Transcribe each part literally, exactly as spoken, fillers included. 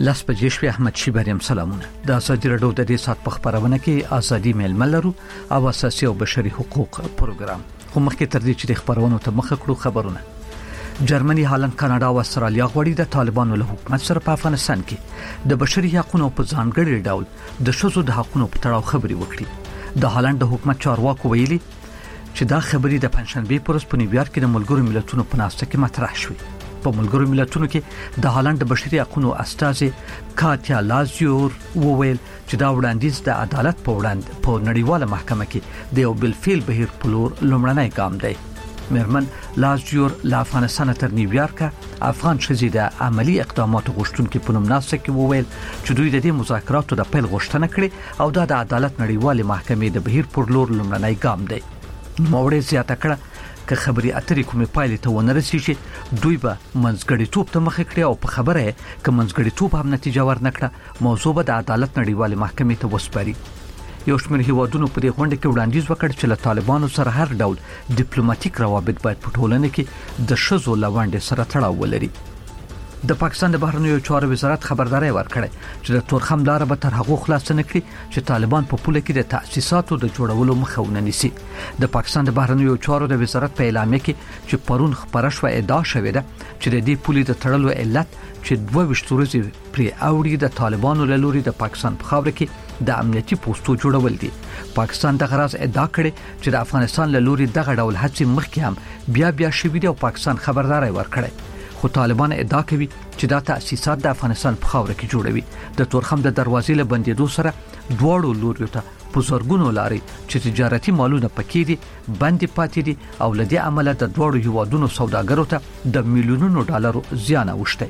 لاس بجې شوي احمد شي بریم سلامونه. د ازادي رادیو د دې سات په خبرونه کې ازادي میل ملرو او اساسي او بشري حقوق پروګرام. خو مخکې تر دې چې د خبرونو ته مخه کړو خبرونه. جرمني، هالند، کاناډا او استرالیا غوړي د طالبانو له حکومت سره په افغانستان کې د بشري حقوقو په ځانګړي ډول د شذو د حقوقو په تړاو خبري وکړي. د هالند د حکومت چارواکو ویلي چې دا خبري د پنځشنبه پر ورځ په نیویارک کې د ملګرو ملتونو په ناسته کې مطرح شوې. په ملګرو ملتونو کې د هالند د بشري حقوقو استاذ کاتیا لازیور وویل چې دا وړاندیز د عدالت په وړاندې په نړیواله محکمه کې د یو بلفیل بهیر پلور لومړنی ګام دی. مرمن لازیور له افغانستان تر نیویارک افغان شذې د عملی اقداماتو غوښتونکو په نوم ناسته کې وویل چې دوی د دې مذاکراتو د پیل غوښتنه کړې او دا د عدالت نړیواله محکمې د بهیر پلور لومړنی ګام دی. نوموړی زیاته کړه که خبري اترې کومې پایلې ته ونه رسیږي دوی به منځګړیتوب ته مخه کړي او په خبره کې منځګړیتوب هم نتیجه ورنکړه موضوع به د عدالت نړیواله محکمې ته وسپاري. یو شمېر هیوادونو په دې غونډه کې وړاندیز وکړ چې له طالبانو سره هر ډول ډیپلوماټیک روابط باید په ټولنه کې د شذو لوندې سره تړاو ولري. د پاکستان د بهرنیو چارو وزارت خبرداري ورکړه چې د تورخم لار به تر هغه خلاص نه کړي چې طالبان په پوله کې د تأسیساتو د جوړولو مخه ونه نیسي. د پاکستان د بهرنیو چارو د وزارت په اعلامیه کې چې پرون خبره شوه ادعا شوې ده چې د دې پولې د تړلو علت چې دوه ویشت ورځې پرې اوړي د طالبانو له لوري د پاکستان په خاوره کې د امنیتي پوسټو جوړول دي. پاکستان د غراز ادعا کړې چې د افغانستان له لوري دغه ډول هڅې مخکې هم بیا بیا شوې دي او پاکستان خبرداري ورکړه. خو طالبان ادعا کوي چې دا تأسیسات د افغانستان په خاوره کې جوړوي. د تورخم د دروازې له بندیدو سره دواړو لوريو ته په زرګونو لاري چې تجارتي مالونه پکې دي بندي پاتې دي او لدې عمله د دواړو هیوادونو سوداګرو ته د میلیونونو ډالرو زیان اوښته.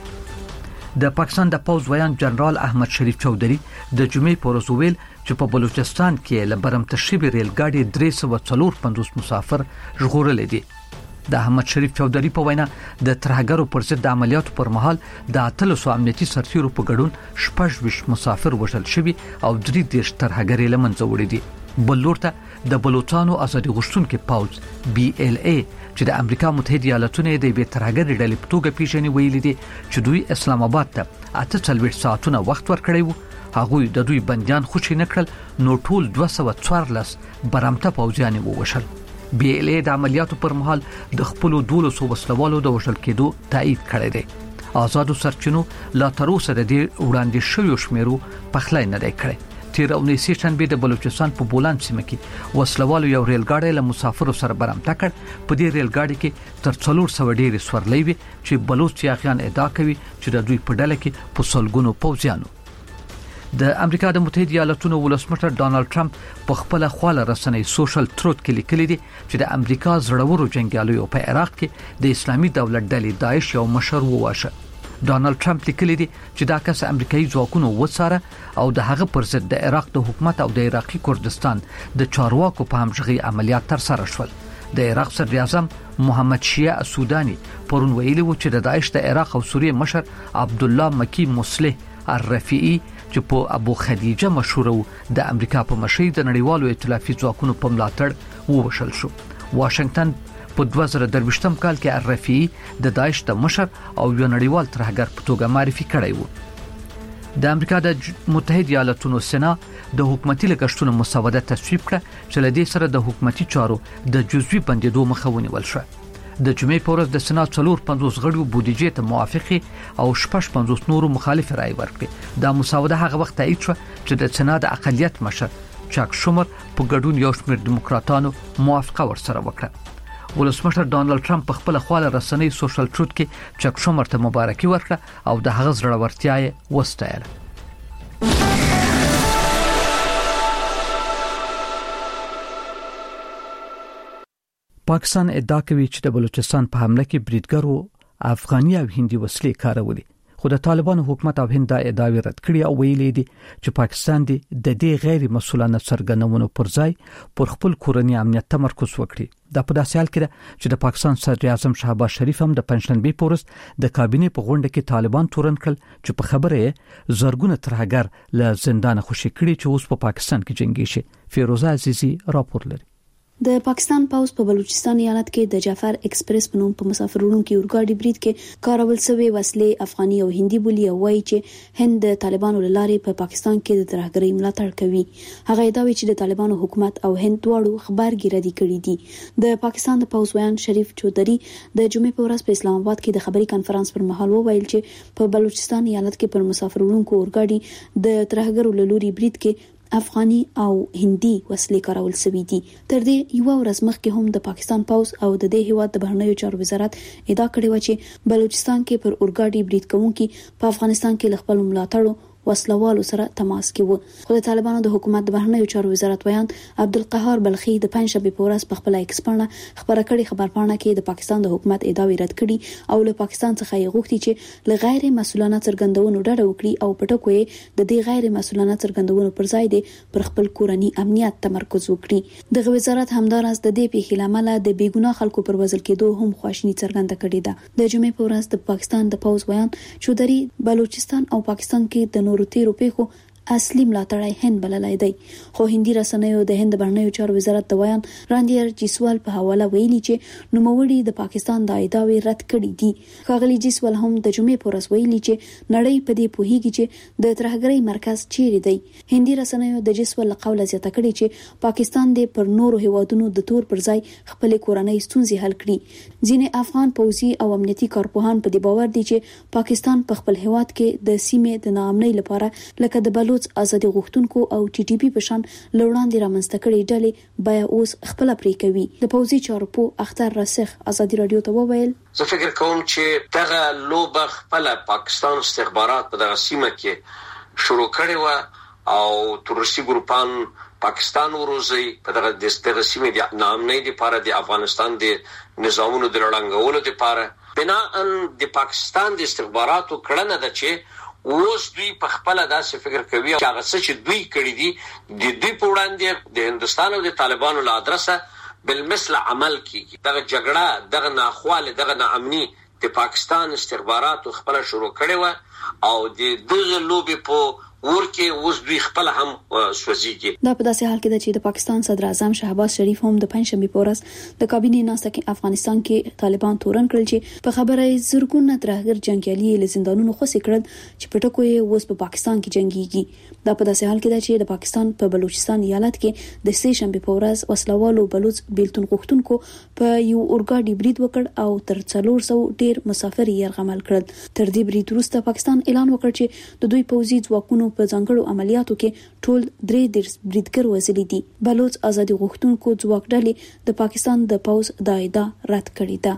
د پاکستان د پوز ویان جنرال احمد شریف چودھری د جمعې په ورځ ویل چې په بلوچستان کې له برمتشبي ریل ګاډي درې سوه څلور پنځوس مسافر ژغورل دي. د احمد شریف چودھری په وینا د ترهګرو پر ضد د عملیاتو پر مهال د اتلسو امنیتي سرتیرو په ګډون شپږ ویشت مسافر وژل شوي او درې دیرش ترهګرې له منځه وړي دي. بل لور ته د بلوچستانو ازادي غوښتونکو پوز بي ال اي چې د امریکا متحده ایالاتونو د بې ترهګرې ډلې په توګه پیژني ویلي دي چې دوی اسلام آباد ته اته څلوېښت ساعتونه وخت ورکړی وو. هغوی د دوی بنديان خوشي نکړل نو ټول دوه سوه څوارلس برمته پوځیان ووشل. بي ال اي د عملیاتو پر مهال د خپل دولسو وسلوالو د وژل کېدو تایید کړی دی. آزادو سرچینو لا تر اوسه د دې وړاندې شویو شمیرو پخلی نه دی کړی. تیر اونۍ سه شنبه د بلوچستان په بولان سیمه کې وسلوالو یو ریل ګاډی له مسافرو سره برمته کړ. په دې ریل ګاډي کې تر څلور سوه ډېرې سورلۍ وي چې بلوچ یاغیان ادعا کوي چې د دوی په ډله کې په سلګونو پوځیانو. د امریکا د متحده ایالاتونو ولسمشر ډانلډ ټرمپ په خپل خواله رسنۍ سوشل تروت کې لیکلي دي چې د امریکا زړورو جنگیالیو په عراق کې د اسلامي دولت ډلې داعش یو مشر وواشه. ډانلډ ټرمپ لیکلي دي چې دا کس امریکایي ځواکونو وڅاره او د هغه پر ضد د عراق د حکومت او د عراقي کردستان د چارواکو په همغږي عملیات تر سره شول. د عراق صدر اعظم محمد شیعه السوداني پرون ویلي و چې د داعش د عراق او سوریه مشر عبد الله مکی مصلح الرفیعي چې په ابو خدیجه مشهور د امریکا په مشرۍ د نړیوالو ائتلافي ځواکونو په ملاتړ ووشل شو. واشنگټن په دوه زره درویشتم کال کې الرفیعي د داعش د مشر او یو نړیوال ترهګر په توګه معرفي کړی و. د امریکا د متحده ایالاتونو سنا د حکومتي لګښتونو مسوده تصویب کړه چې لدې سره د حکومتي چارو د جزوي بندیدو مخه ونیول شو. د جمعې په ورځ د سنا څلور پنځوس غړو بودیجې ته موافقه او شپږ پنځوس نورو مخالف رائے ورکړه. دا مسوده هغه وخت تایید شو چې د سنا د اقلیت مشر چاک شومر په ګډون یو شمېر دیموکراتانو موافقه ورسره وکړه. ولسمشر ډانلډ ټرمپ په خپل خواله رسنۍ سوشل تروت کې چاک شومر ته مبارکي ورکړه او د هغه زړورتیا یې وستایله. پاکستان ادعا کوي چې د بلوچستان په حمله کې بریدګرو افغاني او هندي وسلې کارولې. خو د طالبانو حکومت او هند دا ادعاوې رد کړې او ویلي دي چې پاکستان د دې غیر مسؤلانه څرګندونو پر ځای پر خپل کورنی امنیت تمرکز وکړي. دا په داسې حال کې ده چې د پاکستان صدر اعظم شهباز شریف هم د پنځشنبه په ورځ د کابینې په غونډه کې طالبان تورن کړل چې په خبره یې زرګونه ترهګر له زندان خوشي کړي چې اوس په پاکستان کې جنگي شي. فیروزه عزیزی راپور لري. د پاکستان پوز په بلوچستان ایالت کې د جعفر ایکسپریس په نوم په مسافروړونکو اورګاډي برید کې کارول شوی وسلې افغاني او هندي بولی او وایي چې هند د طالبانو لارې په پاکستان کې د ترهګرۍ ملاتړ کوي. هغه ادعا چې د طالبانو حکومت او هند دواړو خبرګي ردی کړي دي. د پاکستان د پوز ویان شریف چودري د جمعې په ورځ په اسلام آباد کې د خبري کانفرنس پر مهال وویل چې په بلوچستان ایالت کې پر مسافروړونکو اورګاډي د ترهګرو لوري برید کې افغاني او هندي وسلې کارول شوې دي. تر دې یو ورځ مخکې هم د پاکستان پوز او د دې هیواد د بهرنیو چارو وزارت ادعا کړې و چې بلوچستان کې پر اورګاډي برید کوونکي په افغانستان کې خپل ملاتړو وسلوالو سره تماس کې وو. خو د طالبانو د حکومت د بهرنیو چارو وزارت ویان عبدالقهار بلخي د پنځشنبه په ورځ په خپل ایکس پاڼه خبره کړې خبرپاڼه کې د پاکستان د حکومت ادعاوې رد کړي او له پاکستان څخه یې غوښتي چې له غیر مسؤلانه څرګندونو ډډه وکړي او په ټکو یې د دې غیر مسؤلانه څرګندونو پر ځای د پر خپل کورنی امنیت تمرکز وکړي. د وزارت همدارس د دې پیښې لامل د بیګناه خلکو پر وزل کېدو هم خواشینی څرګنده کړې ده. د جمعې په ورځ د پاکستان د پوز ویان چودري بلوچستان او پاکستان کې د نورو تیرو پیښو اصلي ملاتړی هند بللای دی. خو هندي رسنیو د هند بهرنیو چارو وزارت د ویان راندیر جیسوال په حواله ویلي چې نوموړي د پاکستان د ادعاوې رد کړې دي. ښاغلي جیسوال هم د جمعې په ورځ ویلي چې نړۍ په دې پوهیږي چې د ترهګرۍ مرکز چیرې دی. هندي رسنیو د جیسوال له قوله زیاته کړې چې پاکستان د پر نورو هیوادونو د تور پر ځای خپل کورنۍ ستونزې حل کړي. ځینې افغان پوځي او امنیتي کارپوهان په دې باور دي چې پاکستان په خپل هیواد کې د سیمې د ناامنۍ لپاره لکه د بلوچ ازادي غوښتونکو او ټي ټي پی په شان لوړاندې رامنځته کړي ډلې بیا اوس خپل پرې کوي. د پوځي چارو په اختر راسخ ازادي رادیو ته وویل زه فکر کوم چې دغه لوبه خپل پاکستان استخبارات په دغه سیمه کې شروع کړي و او تروریستي ګروپان پاکستان وروزي په دغه د دغه سیمه د ناامنۍ لپاره د افغانستان د نظامونو د لړنګولو لپاره بنا د پاکستان د استخباراتو کړنه ده چې اوس دوی په خپل داسې فکر کوي چې هغه څه چې دوی کړی دي د دوی په وړاندې د هندستان او د طالبانو له ادرسه بالمثل عمل کیږي. دغه جګړه دغه ناخواله دغه ناامني د پاکستان استخباراتو خپل شروع کړي و او د دغه لوبي په ورکه اوس دوی خپل هم سوځيږي. دا په داسې حال کې ده چې د پاکستان صدر اعظم شهباز شریف هم د پنځشنبه په ورځ د کابینې ناسته کې افغانستان کې طالبان تورن کړل چې په خبره زرګونه ترهګر جنگیالي له زندانونو خلاص کړل چې په ټکو یې اوس په پاکستان کې جنگيږي. دا په داسې حال کې ده چې د پاکستان په بلوچستان ایالت کې د سه شنبه په ورځ وسلوالو بلوچ بیلتون غوښتونکو په یو اورګاډي برید وکړ او تر څلور سوه ډیر مسافر یې يرغمل کړل. تر دې برید وروسته پاکستان اعلان وکړ چې د دوی پوځي ځواکونو په ځانګړو عملیاتو کې ټول درې دیرش بریدګر وژلي دي. بلوچ ازادي غوښتونکو ځواک ډلې د پاکستان د پوز د ادعا رد کړې ده.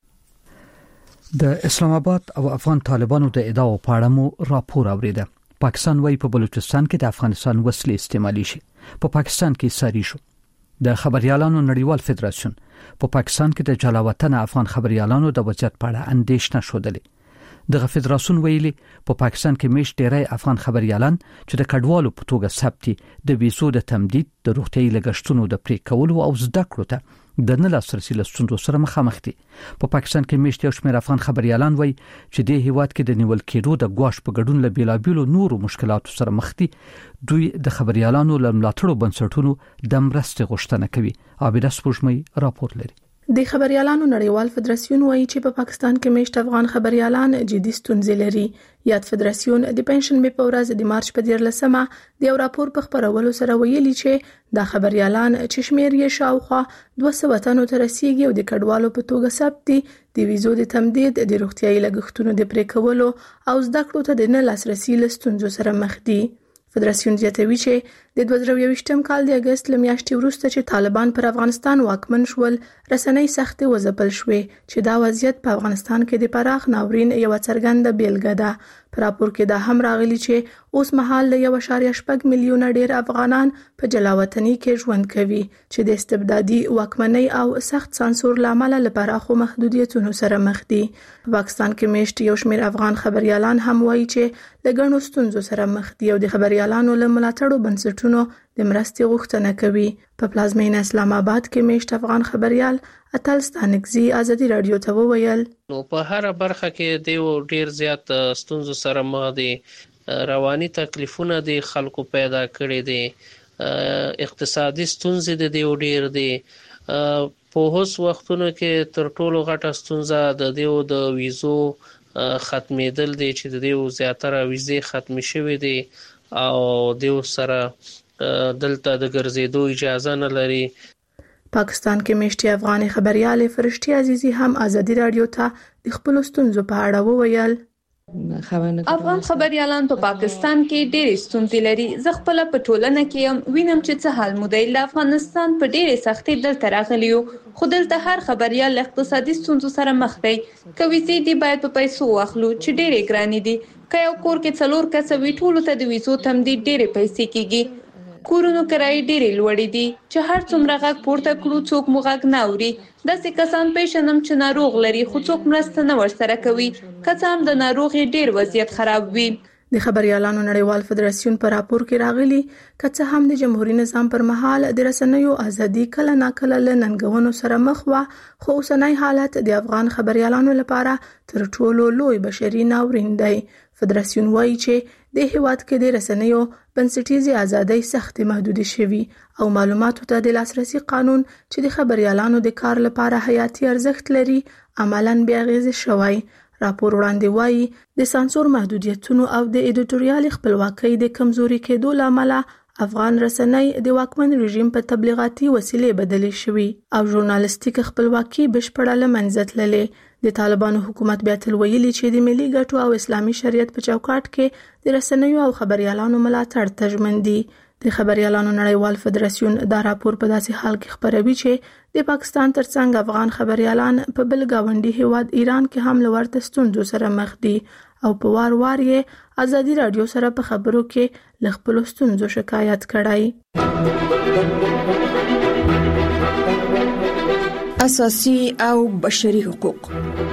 د اسلام آباد او افغان طالبانو د ادعاو په اړه مو راپور اوریده. پاکستان وايي په بلوچستان کې د افغانستان وسلې استعمالي شي. په پاکستان کې ساري شو. د خبريالانو نړیوال فدراسیون په پاکستان کې د جلاوطن افغان خبريالانو د وضعیت په اړه اندېښنه شودلې. دغه فدراسیون ویلي په پاکستان کې مېش ډیری افغان خبريالان چې د کډوالو په توګه ثبت د ویزو د تمدید د روغتي لګښتونو د پرې کولو او زده کړو ته د نه لاسرسي لستونو سره مخامخ دي. په پاکستان کې مېشت یو شمېر افغان خبريالان وایي چې د هیواد کې د نیول کېدو د ګواښ په ګډون له بیلابیلو نورو مشکلاتو سره مخ دي. دوی د خبريالانو له ملاتړو بنسټونو د مرستې غوښتنه کوي. عابده سپوږمۍ راپور لري. د خبريالانو نړیوال فدراسیون وایي چې په پاکستان کې مېشت افغان خبريالان جدي ستونزې لري. یاد فدراسیون د پنځشنبه په ورځ د مارچ په دیارلسمه د یو راپور په خبرولو سره ویلي چې د خبريالان چې شمېر یې شاوخوا دوه سوه تنو ته رسیدي او د کډوالو په توګه ثبت دي د ویزو د تمدید د روغتيایي لګښتونو د پرې کولو او زده کړو ته د نه لاسرسي لستونزو سره مخ دي. فدراسیون زیاتوي چې د دوه زره یوویشتم کال د اگست له میاشتې وروسته چې طالبان پر افغانستان واکمن شول رسنۍ سختي وځپل شوې چې دا وضعیت په افغانستان کې د پراخ ناورین یو څرګنده بیلګه ده. په راپور کې دا هم راغلي چې اوس مهال د یو اشاریه شپږ میلیونه ډیر افغانان په جلاوطنۍ کې ژوند کوي چې د استبدادي واکمنۍ او سخت سانسور لامل لپاره خو محدودیتونو سره مخ دي. په پاکستان کې مېشت یو شمېر افغان خبريالان هم وایي چې د ګڼو ستونزو سره مخ دي او د خبريالانو له ملاتړو بنسټونو د مرستې غوښتنه کوي. په پلازمینه اسلام آباد کې مېشت افغان خبريال اتل ستانکزي ازادي رادیو ته وویل نو په هر برخه کې دیو ډیر زیات ستونزو سره مخ دي. رواني تکلیفونه دي خلکو پیدا کړي دي. اقتصادي ستونزې د دې ډیر دي. په اوس وختونو کې تر ټولو غټه ستونزه د دې د ویزو ختمېدل دي چې د دې زیاتره ویزې ختمې شوې دي او د سره دلته د ګرځېدو اجازه نه لري. پاکستان کې میشتي افغاني خبريال فرشتي عزیزي هم ازادي رادیو ته د خپل ستونزو په اړه وویل. افغان خبريالان په پاکستان کې ډېر ستونزې لري. زه خپل په ټولنه کې يم وینم چې څه حال مودې له افغانستان په ډېرې سختۍ دلته راغلیو، خو دلته هر خبريال اقتصادي ستونزو سره مخ دی. کوي چې دی باید په پیسو واخلو چې ډېرې ګرانې دي. که یو کور کې څلور کسه وي ټولو ته د ویزو تمدید ډېرې پیسې کیږي. کورونو کرایې ډېرې لوړې دي چې هر څومره غږ پورته کړو څوک مو غږ نه اوري. داسې کسان پیژنم چې ناروغ لري خو څوک مرسته نه ورسره کوي، که څه هم د ناروغۍ ډېر وضعیت خراب وي. د خبريالانو نړیوال فدراسیون په راپور کې راغلي که څه هم د جمهوریت نظام پر مهال د رسنیو ازادي کله ناکله له ننګونو سره مخ وه، خو اوسنی حالت د افغان خبريالانو لپاره تر ټولو لوی بشري ناورین دی. فدراسیون وایي چې د هیواد کې د رسنیو بنسټیزي ازادۍ سخت محدودې شوي او معلوماتو ته د لاسرسي قانون چې د خبريالانو د کار لپاره حیاتي ارزښت لري عملاً بې اغیزې شوی. راپور وړاندې وایي د سانسور محدودیتونو او د ایډیټوریال خپلواکۍ د کمزوري کېدو لامل افغان رسنۍ د واکمن رژیم په تبلیغاتي وسیلې بدلې شوي او ژورنالیستیک خپلواکي بشپړه له منځه تللې. د طالبانو حکومت بیا تل ویلي چې د ملي ګټو او اسلامي شریعت په چوکاټ کې د رسنیو او خبريالانو ملاتړ تضمین دي. د خبريالانو نړیوال فدراسیون دا راپور په داسې حال کې خبروي چې د پاکستان ترڅنګ افغان خبريالان په بل گاونډي هیواد ایران کې هم لورته ستونزو سره مخ دي او په وار وار یې ازادي رادیو سره په خبرو کې ل خپل ستونزو شکایت کړای. اساسي او بشري حقوق.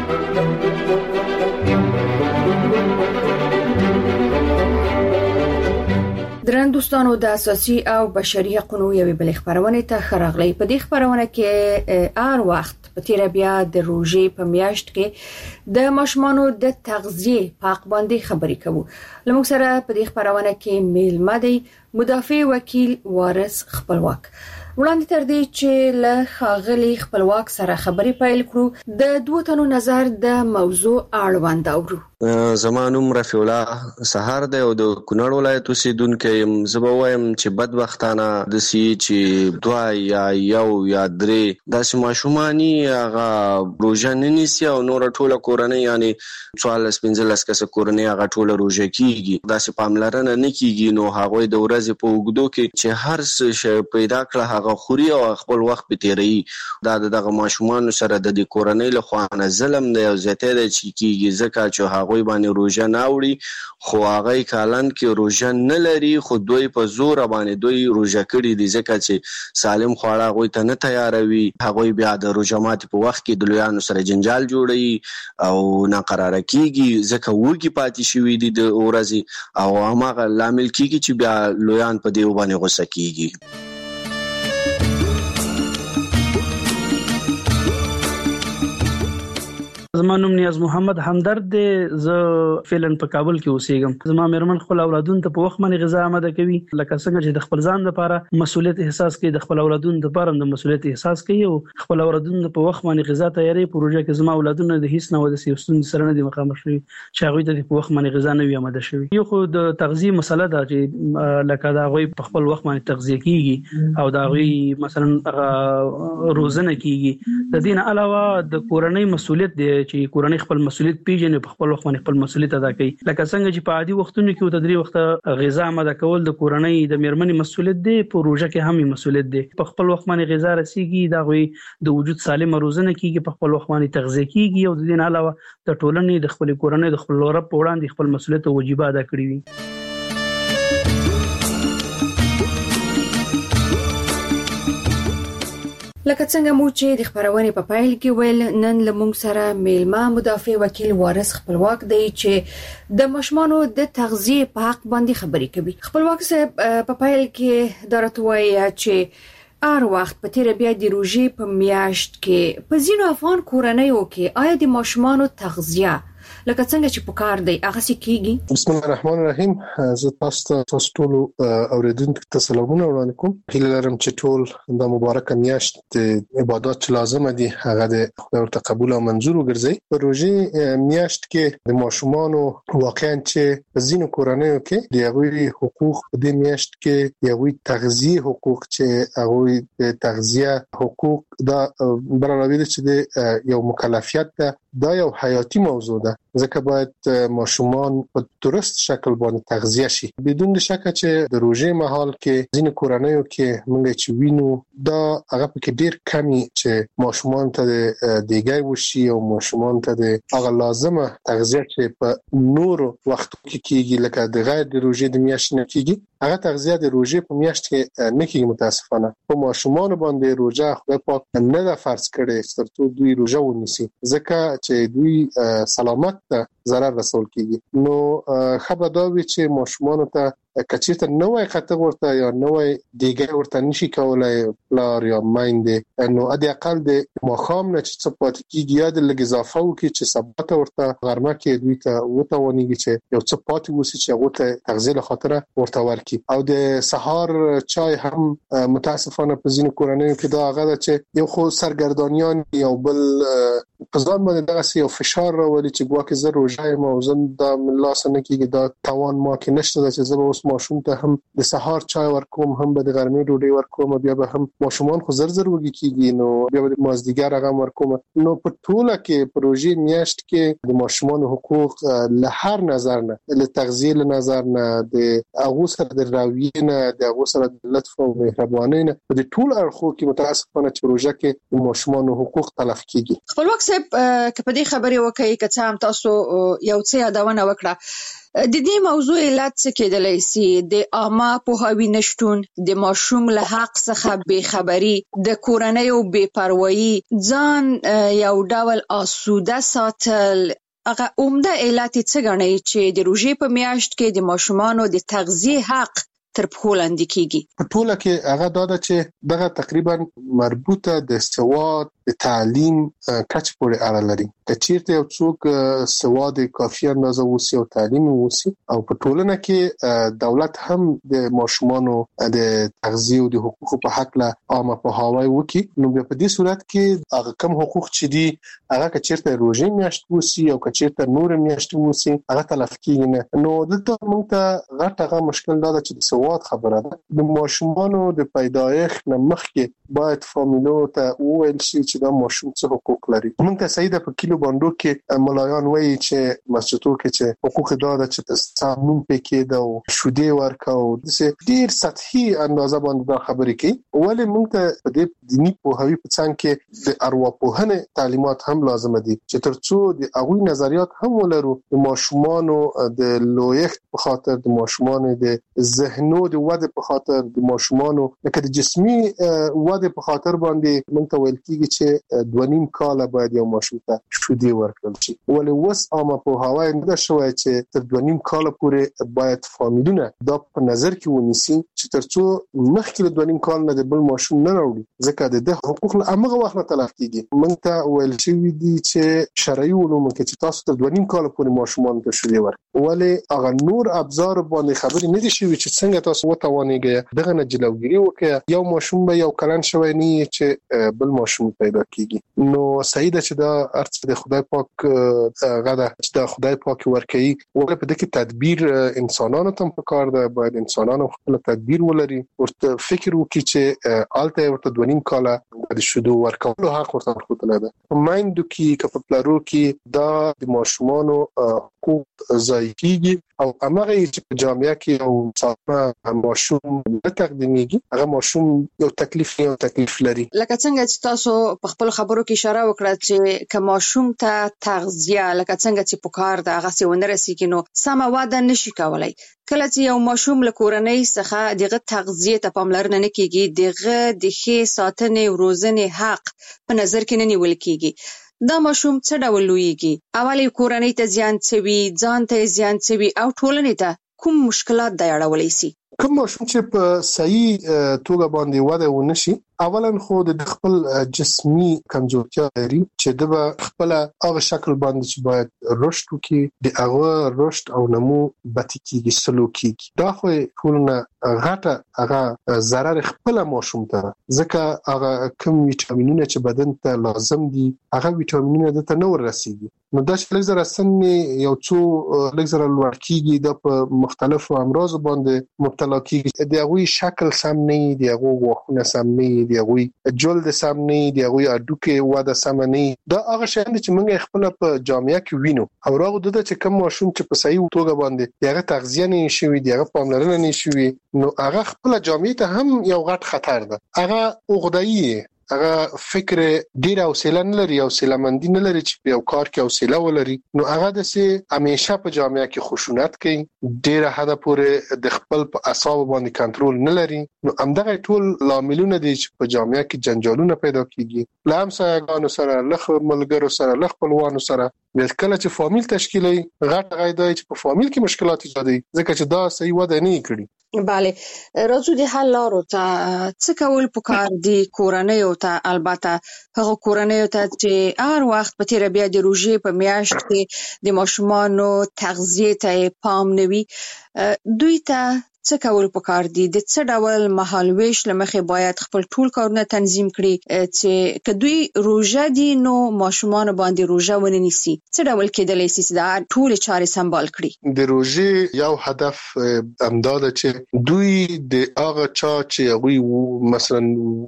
درن دوستانو د اساسي او بشري حقوقو یوې بل خبرونه ته خراغلی. په دې خبرونه کې هر وخت په تیر بیا د روزي په میاشت کې د ماشومانو د تغذیه په حق باندې خبرې کوو. لموږ سره په دې خبرونه کې میلمه دی مدافع وکیل وارث خپلواک. وړاندې تر دې چې له خاغلی خپلواک سره خبرې پیل کړو د دوه تنو نظر د موضوع اړوند اورو. زمانوم رفیع الله سهار دی او د کونړ ولایت اوسیدونکی یم. زه به وایم چې بدبختانه داسې چې دوه یا یو یا درې داسې ماشوماني هغه روژه نه نیسي او نوره ټوله کورنۍ یعنې څوارلس پنځلس کسه کورنۍ هغه ټوله روژه کېږي. داسې پاملرنه نه کېږي نو هغوی د ورځې په اوږدو کې چې هر څه شی پیدا کړه هغه خوري او خپل وخت په تیروي. دا دغه ماشومانو سره د دې کورنۍ له خوا نه ظلم دی او زیاتی دی چې کېږي ځکه چې هغوی باندې روژه نه وړي خو هغه کالن کې روژه نه لري خو دوی په زور باندې دوی روژه کړي دي ځکه چې سالم خواړه هغوی ته نه تیاروي. هغوی بیا د روژه ماتي په وخت کې د لویانو سره جنجال جوړوي او ناقراره کېږي ځکه وږي پاتې شوي دي د ورځې او هماغه لامل کېږي چې بیا لویان په دې باندې غوسه کېږي. زما نوم نیاز محمد همدرد دی. زه فعلا په کابل کې اوسېږم. زما مېرمن خپل اولادونو ته په وخت باندې غذا آماده کوي لکه څنګه چې د خپل ځان لپاره مسؤلیت احساس کوي د خپل اولادونو لپاره د مسؤلیت احساس کوي او خپل اولادونو په وخت باندې غذا تیاری پروژه کې زما اولادونو د هیڅ نه ود سیستم سره نه دي مخامخ شوي چې هغه ته په وخت باندې غذا نه وي آماده شوي. یو خو د تغذیه مسله ده چې لکه دا غوي په خپل وخت باندې تغذیه کیږي او دا غوي مثلا روزنه کیږي. د دین علاوه د کورنۍ مسؤلیت دی چې کورنۍ خپل مسؤلیت پیژني په خپل وخت باندې خپل مسؤلیت ادا کوي. لکه څنګه چې په عادي وختونو کې د درې وخت غذا آماده کول د کورنۍ د میرمنې مسؤلیت دی په روزه کې هم مسؤلیت دی. په خپل وخت باندې غذا رسیږي دا غوي د وجود سالم روزنه کیږي په خپل وخت باندې تغذیه کیږي او د دین علاوه د ټولنې د خپل کورنۍ د خپل رب په وړاندې خپل مسؤلیت او واجبات ادا کړی وي. لکه څنګه مو چې د خبرونه په پایل کې ویل نن لمونږ سره میلمه مدافع وکیل وارث خپلواک دی چې د مشمانو د تغذیه په حق باندې خبرې کوي. خپلواک صاحب په پایل کې درته وایي چې هر وخت په تیر بیا د روزي په میاشت کې په ځینو افغان کورنیو کې آیا د مشمانو تغذیه لکه څنګه چې پکار دی هغه سې کیږي؟ بسم الله الرحمن الرحیم. زه تاسو ته تاسو ټول اوریدونکو ته سلامونه وړاندې کوم. هیله لرم چې ټول د مبارکه میاشت د عبادت چې لازم دي هغه د خدای ورته قبول او منظور وګرځي. په روزي میاشت کې د ماشومانو واقعا چې په ځینو کورنیو کې د هغوی حقوق په دې میاشت کې د هغوی تغذیه حقوق چې هغوی د تغذیه حقوق دا برابروي چې د یو مکلفیت ده، دا یو حیاتي موضوع ده، ځکه باید ماشومان په درست شکل باندې تغذیه شي. بدون شک چې د روزي مهال کې ځینې کورنیو کې موږ چې وینو دا هغه پکې ډیر کمی چې ماشومان ته د دیګای وشي او ماشومان ته د هغه لازمه تغذیه چې په نورو وختو کې کیږي لکه د غیر د روزي د میاشت نه کیږي، هغه تغذیه د روزي په میاشت کې نه کیږي. متاسفانه په ماشومان باندې روزه خدای پاک نه دا فرض کړي ترڅو دوی روزه ونیسي، ځکه چې دوی سلامت ته ضرر رسول کیږي. نو خبرداري چې ماشومان ته کچېته نوې خطر ورته یا نوې دیګه ورته نشي کولای پلار یا مایند، نو ادي اقل د مخام نه چې څه پات کیږي یا د لګ اضافه وکړي چې سبات ورته غرمه کې دوی ته وتاونيږي چې یو څه پات وسی چې هغه ته تغذیه خاطره ورته ورکي. او د سحر چای هم متاسفانه په ځینو کورنیو کې دا هغه چې یو خو سرګردانیان یو بل په ځان باندې دغه یو فشار راولي چې ګواکې زه روزه یم او زم دا ملاس نه کیږي، دا توان ما کې نشته چې زه اوس ماشوم ته هم د سحر چای ورکوم، هم به د غرمې ډوډۍ ورکوم، بیا به هم ماشومان خو زر زر وږي کیږي، نو بیا به د مازدیګر هغه ورکوم. نو په ټوله کې پروژې میاشت کې د ماشومان حقوق له هر نظر نه، له تغذیه له نظر نه، د هغه سره د راویې نه، د هغه سره د لطف او مهربانۍ نه، په ټول اړخو کې متاسفانه چې پروژه کې د ماشومان حقوق تلف کیږي. خپلواک صاحب که په دې خبرې وکړي که څه هم تاسو یو څه یادونه وکړه، د دې موضوع علت څه کېدلی سي؟ د عامه پوهاوي نشټون، د ماشوم له حق څخه بې خبري، د کورنیو بې پروايي، ځان یو ډول آسوده ساتل، هغه عمده علت څه ګڼئ چې د روژې په میاشت کې د ماشومانو د تغذیه حق تر پښو لاندې کیږي؟ په ټوله کې هغه دا ده چې دغه تقریبا مربوطه د سواد د تعلیم کچ پورې اړه لري. که چیرته یو څوک سواد کافي اندازه وسی او تعلیم وسی او په ټولنه کې دولت هم د ماشومانو د تغذیه او د حقوقو په حق له عامه پوهاوی وکي، نو په دې صورت کې هغه کم حقوق چې دي هغه که چیرته روزي میاشت وسی او که چیرته نور میاشت وسی هغه تلف کیږي نه. نو دلته موږ ته غټ هغه مشکل دا چې د سواد خبره ده. د ماشومانو د پیدایښت نه مخکې باید فامیلو ته وویل شي چې دا ماشوم څه حقوق لري. موږ ته سیده په کیلو باندې کې ملایان وایي چې مسجدو کې چې حقوق دا ده چې صابون پکې دا او شودې ورکاو، د ډیر سطحي اندازه باندې دا خبرې کوي. ولې موږ ته په دې دیني پوهاوي په څنګ کې د ارواپوهنې تعلیمات هم لازم دي چې ترڅو د هغوی نظریات هم ولرو، د ماشومانو د لویښت په خاطر، د ماشومانو د ذهنو د وده په خاطر، د ماشومانو لکه د جسمي وده په خاطر باندې موږ ته ویل کیږي چې دوه نیم کال باید یو ماشوم ته شودې ورکړل شي. ولې اوس عامه پوهاوی نه ده شوی چې تر دوه نیم کال پورې باید فامیلونه دا په نظر کې ونیسي چې ترڅو مخکې له دوه نیم کال نه د بل ماشوم نه راوړي، ځکه د ده حقوق له هغه وخت نه تلف کیږي. موږ ته ویل شوی دي چې شرعي علومو کې چې تاسو تر دوه نیم کال پورې ماشومان ته شودې ورکړئ، ولې هغه نور ابزار باندې خبرې نه دي شوی چې څنګه تاسو وتوانیږئ دغه نه جلوګیری وکړئ. یو ماشوم به یو کلن شوی نه چې بل ماشوم پیدا کیږي. نو صحیح ده چې دا ارڅ د خدای پاک غدا چې دا خدای پاک ورکړي، ولې په دې کې تدبیر انسانانو ته په کار ده. باید انسانانو خپل تدبیر ولري، ورته فکر وکړي چې آلته ورته دوه نیم کال د شودو ورکولو حق ورته ورکړل ده. مایندو کې کپ پلارو کې دا د ماشومانو حقوق ضایع کیږي او هغه چې په جامعه کې او څاپه ماشوم نه تقدیمیږي، هغه ماشوم یو تکلیف یو تکلیف لري. لکه څنګه چې تاسو په خپل خبرو کې اشاره وکړه چې که ماشوم ته تغذیه لکه څنګه چې پکار ده هغه څه ونه رسیږي، نو سمه وده نشي کولای. کله چې یو ماشوم له کورنۍ څخه دغه تغذیه ته پاملرنه نه کیږي، دغه د ښې ساتنې او روزنې حق په نظر کې نه نیول کیږي، دا ماشوم څه ډول لویږي؟ اولې کورنۍ ته زیان څوي، ځان ته زیان څوي او ټولنې ته کوم مشکلات د اړولې سي؟ کوم ماشوم چې په صحیح توګه باندې وده ونشي، اولا خو د خپل جسمي کمزورتیا لري چې د خپل هغه شکل باندې چې باید رشد وکړي، د هغه رشد او نمو بتی کیږي، سلو کیږي. دا خو ټولنه غټه هغه ضرر خپل ماشوم ته، ځکه هغه کوم ویټامینونه چې بدن ته لازم دي هغه ویټامینونه د ته نه ورسیږي. نو دا چې لږ زره سن یو څو لږ زره لوړ کیږي، د په مختلفو امراض باندې مبتلا کیږي، د هغه شکل سم نه دی، د هغه غوښونه سم نه دی، هغه جلد سم نه دی، هغه اډوکه واده سم نه. دا هغه شیان چې موږ خپل په جامعه کې وینو، او راغو د چې کوم ماشوم چې په صحیح توګه باندې هغه تغذیه نه شوي، هغه پاملرنه نه شوي، نو هغه خپل جامعه ته هم یو غټ خطر ده. هغه عقده‌ای، هغه فکر ډیر حوصله نه لري، حوصله مندي نه لري چې په یو کار کې حوصله ولري، نو هغه د سي همیشه په جامعه کې خشونت کوي، ډیر حد پورې د خپل په اعصاب باندې کنټرول نه لري. نو همدغه ټول لاملونه دي چې په جامعه کې جنجالونه پیدا کیږي، لامسایګانو سره، لخ ملګرو سره، لخ خپلوانو سره. د کله چې فامیل تشکیلي غټ غیدای چې په فامیل کې مشکلات ایجادوي، ځکه چې دا صحیح وده نه کړي. بله، راځو د حل لارو ته. څه کول پکار دي کورنۍ ته؟ البته هغه کورنۍ ته چې هر وخت په تیر بیا د روژې په میاشت کې د ماشومانو تغذیه ته پام نه وي، دوی ته څه کول پکار دي؟ د څه ډول مهالويش لمخې باید خپل ټول کارونه تنظیم کړي چې کدوې روژه دي نو ماشومان باندې روژه ونه نیسي؟ څه ډول کېدلی شي چې دا ټول چارې سمبال کړي؟ د روژې یو هدف امداد چې دوی د هغه چا چې هغه مثلا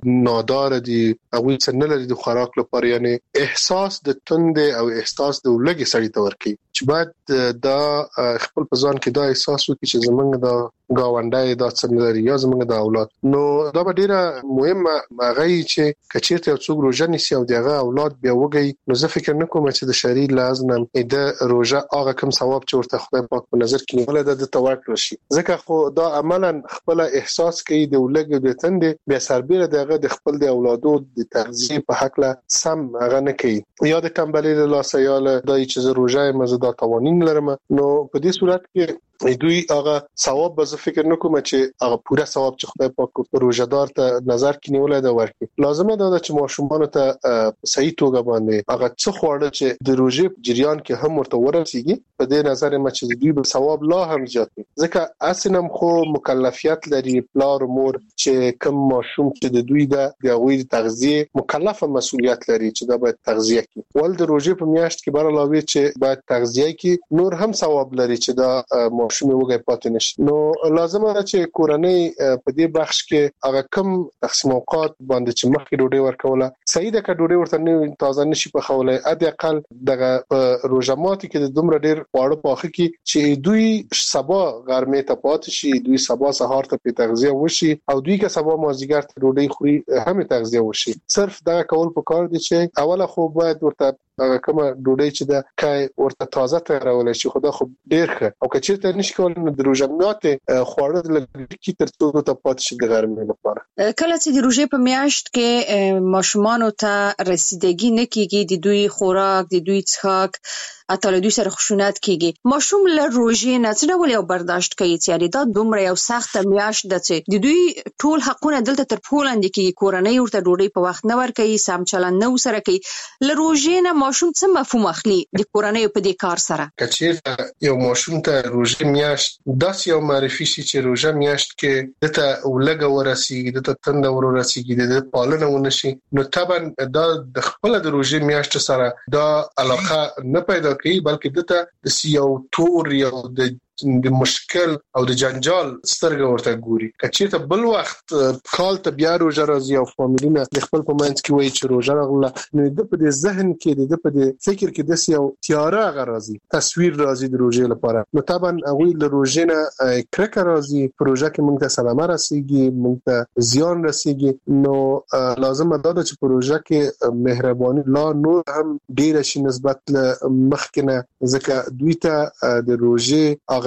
نادار دي، هغه څنګه لري د خوراک لپاره، یعنی احساس د تند او احساس د ولګي سړی ته ورکی، چې باید دا خپل په ځان کې دا احساس وکړي چې زمونږ دا گاونډای دا څنګه لري یا زمونږ د اولاد. نو دا به ډیره مهمه هغه چې کچیرته یو څوک روزه نیسي او دغه اولاد بیا وګي، نو زه فکر نه کوم چې د شری لازم د روزه هغه کوم ثواب چې ورته خدای پاک په نظر کې نیول د توکل شي، ځکه خو دا عملاً خپل احساس کوي د ولګ د تند بیا سربېره دغه د خپل د اولادو د تغذیه په حق له سم هغه نه کوي، یا د کمبلې له لاسه دای چې روزه مزه توانین لرم. نو په دې صورت کې دوی هغه ثواب به فکر نکوم چې هغه پوره ثواب چې خدای پاک روزدار ته نظر کې نیولای دا ورکړي. لازمه ده چې ماشومان ته صحیح توګه باندې هغه څه خواړه چې د روزې جریان کې هم ورته ورسیږي، په دې نظر ما چې دوی به ثواب لا هم زیات وي، ځکه اسنم خو مکلفیت لري پلار مور چې کوم ماشوم چې د دوی د غوړي تغذیه مکلفه مسؤلیت لري چې دا باید تغذیه کوي. ول د روزې په میاشت کې بار علاوه چې باید تغذیه کوي، نور هم ثواب لري چې دا شومې وګي پاتې نشي. نو لازمه ده چې کورنۍ په دې بخش کې هغه کم تقسیم اوقات باندې چې مخکې ډوډۍ ورکوله صحیح ده، که ډوډۍ ورته نه تازه نشي پخولای، ادي اقل دغه روزماتي کې د دومره ډیر خواړه پاخه کی چې دوی سبا غرمې ته پاتې شي، دوی سبا سهار ته په تغذیه وشي، او دوی که سبا مازیګر ته ډوډۍ خوري هم تغذیه وشي. صرف دا کول پکار دي چې اوله خو باید ورته هغه کومه ډوډۍ چې دا کای ورته تازه تیارول شي، خدا خو ډیر ښه، او که چیرته نشي کولای نو د روزمات خواړه لږ تر څو ته پاتې شي د غرمې لپاره. کله چې د روزې په میاشت کې ماشومان ته رسیدګي نه کیږي، د دوی خوراک، د دوی څښاک اته له دوی سره خشونت کیږي، ماشوم له روزې نه څه ډول یو برداشت کوي چې دا دومره یو سخت میاشت ده چې د دوی ټول حقونه دلته تر پولاند کې کورنۍ ورته ډوډۍ په وخت نه ورکوي، سم چلند نه وسره کوي، له روزې نه ماشوم څه مفهوم اخلي د کورنۍ په دې کار سره؟ کچیر یو ماشوم ته روزې میاشت داس یو معرفي شي چې روزه میاشت کې دته ولګ ورسیږي، دته تند ورسیږي، د پالنه ونشي، نو طبعا دا د خپل د روزې میاشت سره دا علاقه نه پیدا کوي، بلکې دته د سیو تور یو د د مشکل او د جنجال سترګه ورته ګوري. کچېته بل وخت کال ته بیا روزه راځي او فامیلونه د خپل په منځ کې وایي چې روزه راغله، نو د په دې ذهن کې د په دې فکر کې د یو تیاره غراضي تصویر راځي د روزې لپاره، نو طبعا هغه له روزې نه کرکه راځي، پروژه کې موږ ته سلامه رسیږي، موږ ته زیان رسیږي. نو لازم ده چې پروژه کې مهرباني لا نور هم ډیر شي نسبت له مخکنه، ځکه دوی ته د روزې هغه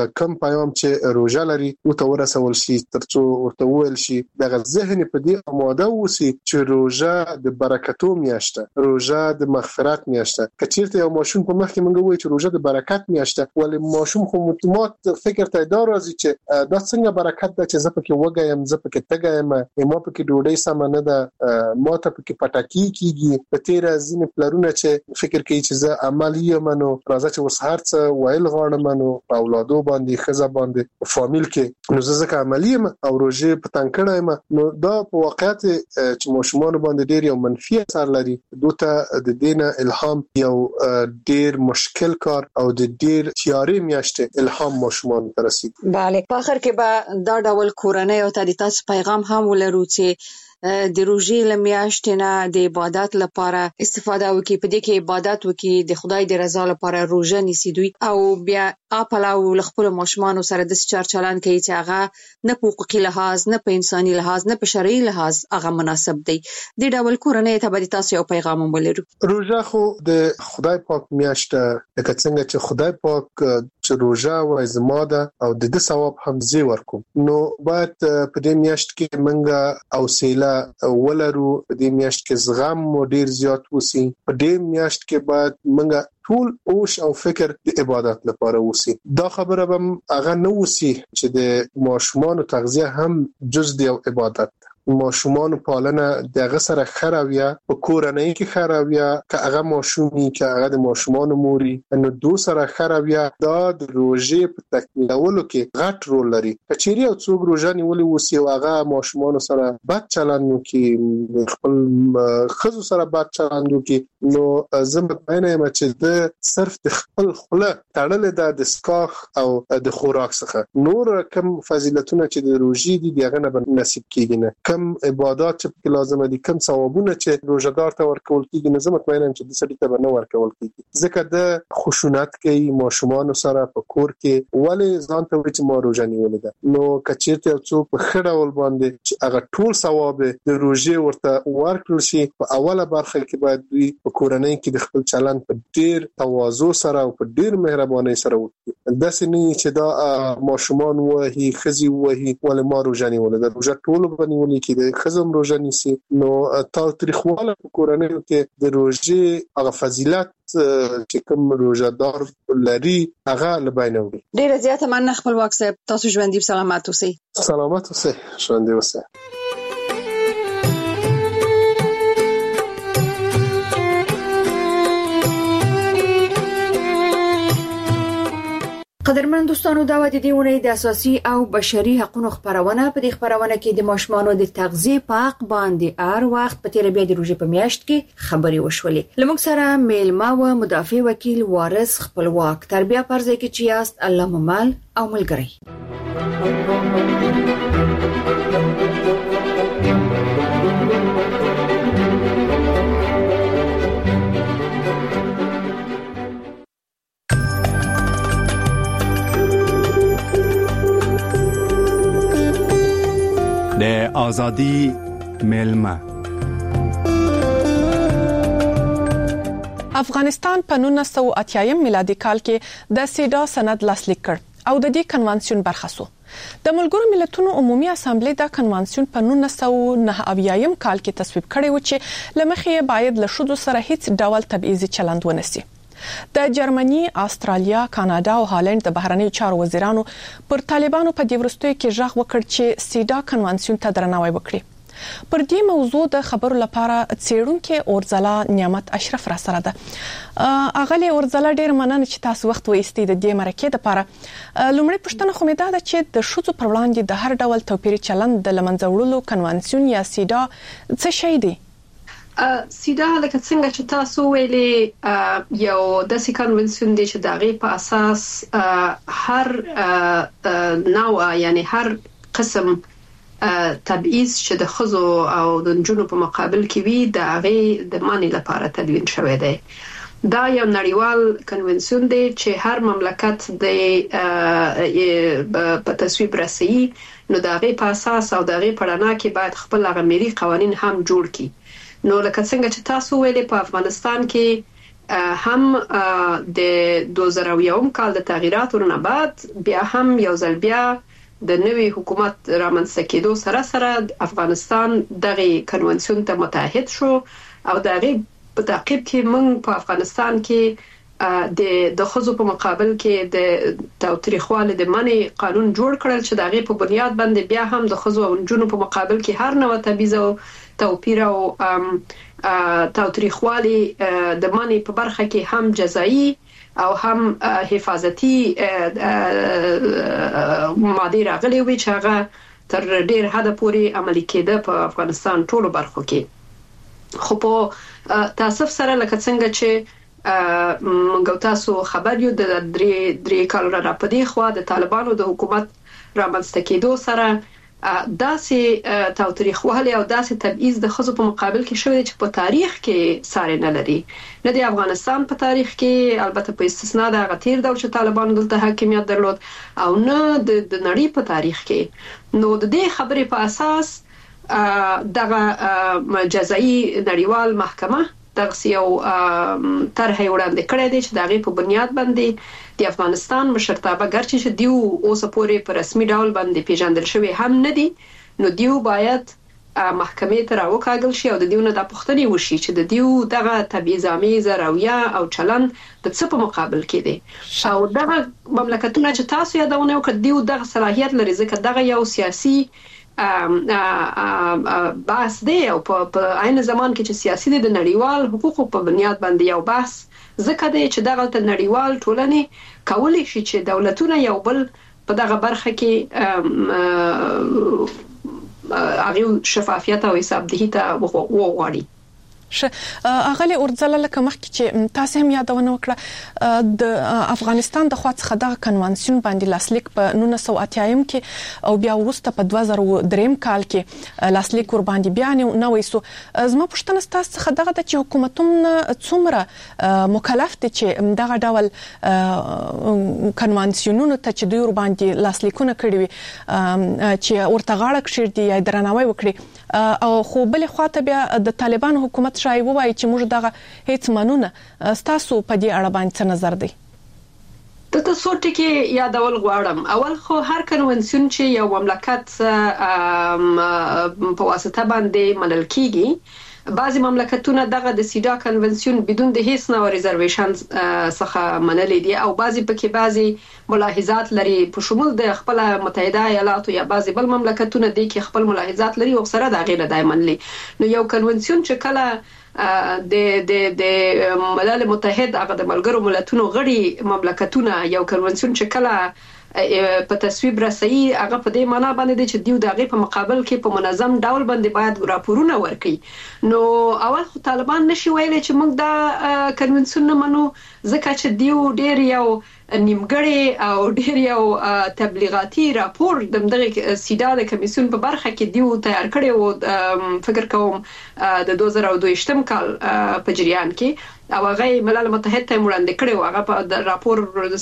دغه کم پیغام چې روزه لري او ته ورسول شي ترڅو ورته ویل شي دغه ذهن په دې آماده وسی چې روزه د برکتو میاشته روزه د مغفرت میاشته کچیرته یو ماشوم په مخ کې مونږ وایو چې روزه د برکت میاشته ولې ماشوم خو متمات فکر ته دا راځي چې دا څنګه برکت ده چې زه پکې وګایم زه پکې تګایم ما پکې ډوډۍ سم نه ده ما ته پکې پټاکی کیږي په تیر ځین پلرونه چې فکر کوي چې زه عملی منو راځه چې وس هرڅ وایل غواړم منو اولادو باندې خزه باندې فامیل کې نو زه ځکه عملی او روزه په تنکړایم نو دا په واقعیت چې ماشومان باندې ډیر یو منفي اثر لري دوته د دینه الهام یو ډیر مشکل کار او د ډیر تیاری میاشته الهام ماشومان ترسي bale په اخر کې به دا ډول کورنۍ او تاسو پیغام هم ولرو چې د روزي لمیاشتې نه د عبادت لپاره استفاده وکړي په دې کې عبادت وکړي د خدای د رضا لپاره روزه نیسي دوی او بیا خپل او خپل ماشومان سره د چار چلان کوي چې هغه نه په حقوقي لحاظ نه په انساني لحاظ نه په شرعي لحاظ هغه مناسب دی د ډول کورنۍ ته به تاسو یو پیغام ولرو روزه خو د خدای پاک میاشت لکه څنګه چې خدای پاک چې روزه وای زما ده او د دې ثواب هم زی ورکوم نو باید په دې میاشت کې منګه او سیلا ولرو په دې میاشت کې زغم مو ډیر زیات وسی په دې میاشت کې باید منګه ټول اوش او فکر د عبادت لپاره وسی دا خبره به هغه نه وسی چې د ماشومان تغذیه هم جز دی او عبادت ماشومان پالنه دغه سره خراویا په کورنۍ کې خراویا که هغه ماشومي که هغه د ماشومان موري نو دو سره خراویا دا د روزه په تکمیلولو کې غټ رول لري کچيري او څوک روزه نیولې وسی او هغه ماشومان سره بد چلند کوي خپل خزو سره بد چلند کوي نو زه مطمئنه یم چې د صرف د خپل خله تړل د سکاخ او د خوراک څخه نور کم فضیلتونه چې د روزي دي دغه نه نصیب کیږي نه کم عبادت چې لازم دي کم ثوابونه چې روزدار ته ورکول کیږي نه زه مطمئنم چې د سړي ته نه ورکول کیږي ځکه د خشونت کوي ماشومان سره په کور کې ولی ځان ته چې ما روزه نیولې ده نو کچیرته څوک په خړه ول باندې چې هغه ټول ثواب د روزه ورته ورکړل شي په اوله برخه کې باید دوی په کورنۍ کې د خپل چلند په ډیر تواضع سره او په ډیر مهرباني سره وکړي داسې نه چې دا ماشومان وهي خزي وهي ول ما روزه نیولې ده روزه ټول باندې کې د خزم روزه نیسي نو تاریخواله په کورنۍ کې د روزه هغه فضیلت چې کوم روزدار لري هغه لباینه وي ډیر زیاته مننه خپل واکسپ تاسو ژوندۍ سلامات اوسئ سلامات اوسئ ژوندۍ اوسئ قدرمن دوستانو دا و د دې ونې د اساسي او بشري حقوقو خبرونه په دې خبرونه کې د ماشومانو د تغذیه په حق باندې هر وخت په تیر بیا د روزي په میاشت کې خبري وشولې لمک سره میلما و مدافع وکیل وارث خپلواک تربیه پرځای کې چې یاست الله ممال او ملګری د ازادي میلمه افغانستان په نولس سوه اتیا میلادي کال کې د سیډا سند لاسلیک کړ او د دې کنوانسیون برخه شو د ملګرو ملتونو عمومي اسامبلې د کنوانسیون په نولس سوه نهه اویا کال کې تصویب کړی و چې لمخې باید له شذو سره هیڅ ډول تبعیضي چلند ونسی د جرمني، استرالیا، کاناډا او هالند د بهرنیو چارو وزیرانو پر طالبانو په دې ورستیو کې ژغ وکړ چې سیډا کنوانسیون ته درناوی وکړي پر دې موضوع د خبرو لپاره څېړونکو اورځلا نعمت اشرف را سره ده اغلی اورځلا ډیر مننه چې تاسو وخت وایستئ د دې مرکې لپاره لومړی پوښتنه خو مې ده چې د شذو پر وړاندې د هر ډول توپیري چلند د لمنځه وړلو کنوانسیون یا سیډا څه شی دی سیدا لکه څنګه چې تاسو ویلي یو د سی کنونسیون دی چې دغه په اساس هر نوع یعنی هر قسم تبعیض چې د خزو او د جنونو په مقابل کې وي د هغه د معنی لپاره تدوین شوی دی دا یو نړیوال کنونسیون دی چې هر مملکت د په تصویب رسي نو د هغه په اساس او د هغه په اړه کې باید خپل غمري قوانين هم جوړ کړي نو لکه څنګه چې تاسو ویلي په افغانستان کې هم د دوه زره یو کال د تغییراتو نه بعد بیا هم یو ځل بیا د نوي حکومت رامنځته کېدو سره سره افغانستان دغه کنونسیون ته متحد شو او دغه په تعقیب کې موږ په افغانستان کې د د خزو په مقابل کې د تاوتریخوالي د منی قانون جوړ کړل چې دغه په بنیاد باندې بیا هم د خزو او جنونو په مقابل کې هر نوع تبعیض او توپیر او تاوتریخوالي د منی په برخه کې هم جزایی او هم حفاظتي ماده راغلي وي چې هغه تر ډیر حد پورې عملي کېده په افغانستان ټولو برخو کې. خو په تاسف سره لکه څنګه چې موږ تاسو خبر یو د درې درې کال را پدې خو د طالبانو د حکومت رامنځته کېدو سره داسې تاوتریخوالي او داسې تبعیض د خزو په مقابل کې شوی چې په تاریخ کې ساري نه لري، نه د افغانستان په تاریخ کې، البته په استثناء د غتیر د چې طالبانو دلته حاکمیت درلود، او نه د نړۍ په تاریخ کې. نو د دې خبرې په اساس دغه جزایی نړیوال محکمه دغه یو طرح وړاندې کړی دی چې دغه په بنیاد باندې د افغانستان مشرتابه ګرچې چې دیو اوس پورې په رسمي ډول باندې پیژندل شوی هم نه دي، نو دیو باید محکمې ته راوکاږل شي او د دیو نه د پښتنې وشي چې د دیو دغه تبعیض‌آمیز رویه او چلند د څه په مقابل کې دی. او دغه مملکتونه چې تاسو یادونه وکړه دیو دغه صلاحیت لري ځکه دغه یو سیاسي بحث دی او په عین زمان کې چې سیاسي دی د نړیوال حقوقو په بنیاد باندې یو بحث ځکه دی چې دغه ته نړیوال ټولنې کولی شي چې دولتونه یو بل په دغه برخه کې هغه شفافیت او حسابدهي ته وغواړي. ش اغلی اورځل لکه مخکې چې تاسو هم یادونه وکړه د افغانستان د خواڅ خدغه کنوانسیون باندې لاسلیک په نولس سوه اتیا کې او بیا وروسته په دوه زره درې کال کې لاسلیک ور باندې بیان نه وېسو. زما پوښتنه تاسو خدغه د چې حکومتونه څومره مکلف دي چې دغه ډول کنوانسیونونو ته چې دوی ور باندې لاسلیکونه کړی وي چې ورته غاړه کړی دی یا درناوی وکړي، او خو بل خواته بیا د طالبان حکومت شای وایي چې موږ دغه هیڅ منونه. تاسو په دې اړه باندې څه نظر دی؟ د تاسو ټکی یادول غواړم. اول خو هر کنونسیون چې یو مملکت په واسطه باندې منل کیږي، بعضی مملکتونه دغه د سیدا کنونسیون بدون د هیڅ نوع ریزرویشن څخه منل دي او بعضی پکې بعضی ملاحظات لري په شمول د خپل متحده ایالاتو یا بعضی بل مملکتونه دي کې خپل ملاحظات لري او سره د غیر دایمن لري. نو یو کنونسیون چې کله د د د ملل متحد هغه د ملګرو ملتونو غړي مملکتونه یو کنونسیون چې کله په تصویب رسي هغه په دې معنی باندې چې دیو دغه په مقابل کې په منظم ډول باندې باید راپورونه ورکړي. نو اول خو طالبان نشي ویلي چې موږ دا کنونسیون نه منو ځکه چې دیو ډیر یو نیمګړی او ډیر یو تبلیغاتي راپور د دغه سیدا د کمیسیون په برخه کې دیو تیار کړی او فکر کوم د دوه زره دوه کال په جریان کې او هغه ملل متحد ته وړاندې کړی او هغه په راپور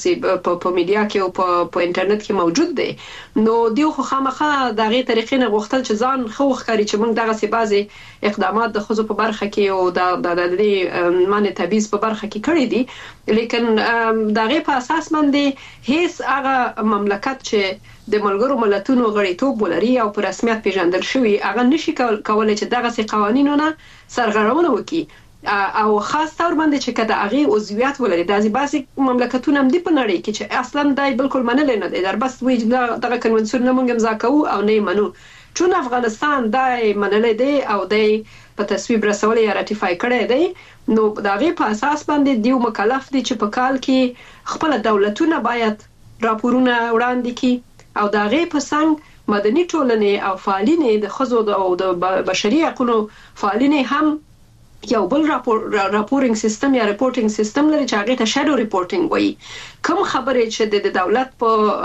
په میډیا کې او په انټرنیټ کې موجود دی. نو دیو خو خامخا دغه طریقې نه غوښتل چې ځان خو ښکاري چې موږ دغه سی بازي اقدامات د خزو په برخه کې او د د دې معنی تبعیض په برخه کې کړی دي، لیکن دغه په اساس باندې هیڅ هغه مملکت چې د ملګرو ملتونو غړیتوب ولري او په رسمیت پیژندل شوی هغه نشي کولای چې دغه سي قوانینونه سرغړونه وکړي او خاص تور باندې چې کده هغه عضویت ولري. د ازباسي مملکتونه هم دی په نړۍ کې چې اصلا دای بالکل منل نه دي، در بس وی دغه کنونسیون نه مونږ امضا کوو او نه منو، چون افغانستان دای منل دی او دای په تصویب رسول یا راتیفای کړی دی. نو دغه په اساس باندې دیو مکلف دي چې په کال کې خپل دولتونه باید راپورونه وړاندې کړي او دغه په څنګه مدني ټولنې او فعالین د خزو او د بشري حقوقو فعالین هم یو بل راپور راپورینګ سیستم یا ریپورټینګ سیستم لري چې هغه ته شادو ریپورټینګ وایي. کوم خبرې چې د دولت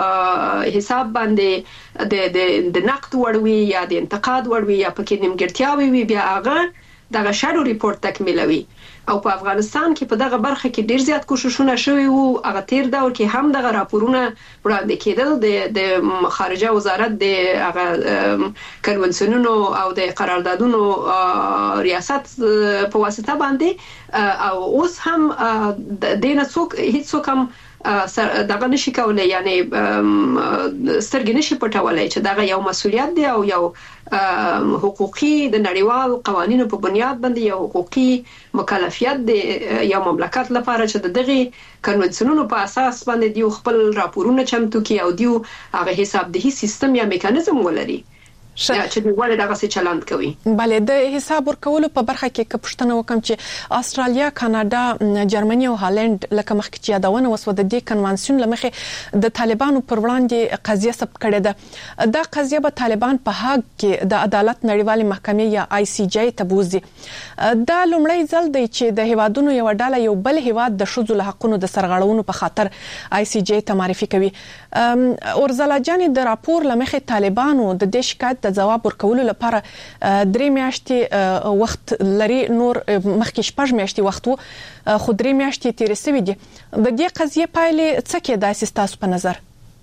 په حساب باندې د د د نقد وړوي یا د انتقاد وړوي یا پکې نیمګړتیاوي وي بیا هغه دغه شادو ریپورت تکمیلوي او په افغانستان کې په دغه برخه کې ډیر زیات کوششونه شوي وو. هغه تیر دور کې هم دغه راپورونه وړاندې کېدل د د خارجه وزارت د هغه کنونسیونونو او د قراردادونو ریاست په واسطه باندې او اوس هم د دینه څوک هیڅ څوک هم دغه نشي کولای، یعنی سترګې نشي پټولای چې دغه یو مسولیت دی او یو حقوقي د نړیوال قوانینو په بنیاد باندې یو حقوقي مکلفیت دی یو مملکت لپاره چې دغه کنونسیونونو په اساس باندې دی خپل راپورونه چمتو کوي او دی هغه حسابدهي سیستم یا میکانیزم ولري چې ولې دغه څه چلند کوي. بله د حساب ورکولو په برخه کې که پوښتنه وکم چې استرالیا، کاناډا، جرمني او هالند لکه مخکې چې یادونه وسوه د دې کنوانسیون لمخې د طالبانو پر وړاندې قضیه ثبت کړې ده. دا قضیه به طالبان په هاګ کې د عدالت نړیوالې محکمې یا آی سی جی ته بوزي. دا لومړی ځل دی چې د هیوادونو یو ډله یو بل هیواد د ښځو له حقونو د سرغړونو په خاطر آی سی جی ته معرفي کوي. اورزلا جان د راپور لمخې طالبانو د دې شکایت د جواب ورکولو لپاره درې میاشتې وخت لري، نور مخکې شپږ میاشتې وخت وو، خو درې میاشتې تیرې شوې دي. د دې قضیې پایلې څه کېدای شي ستاسو په نظر؟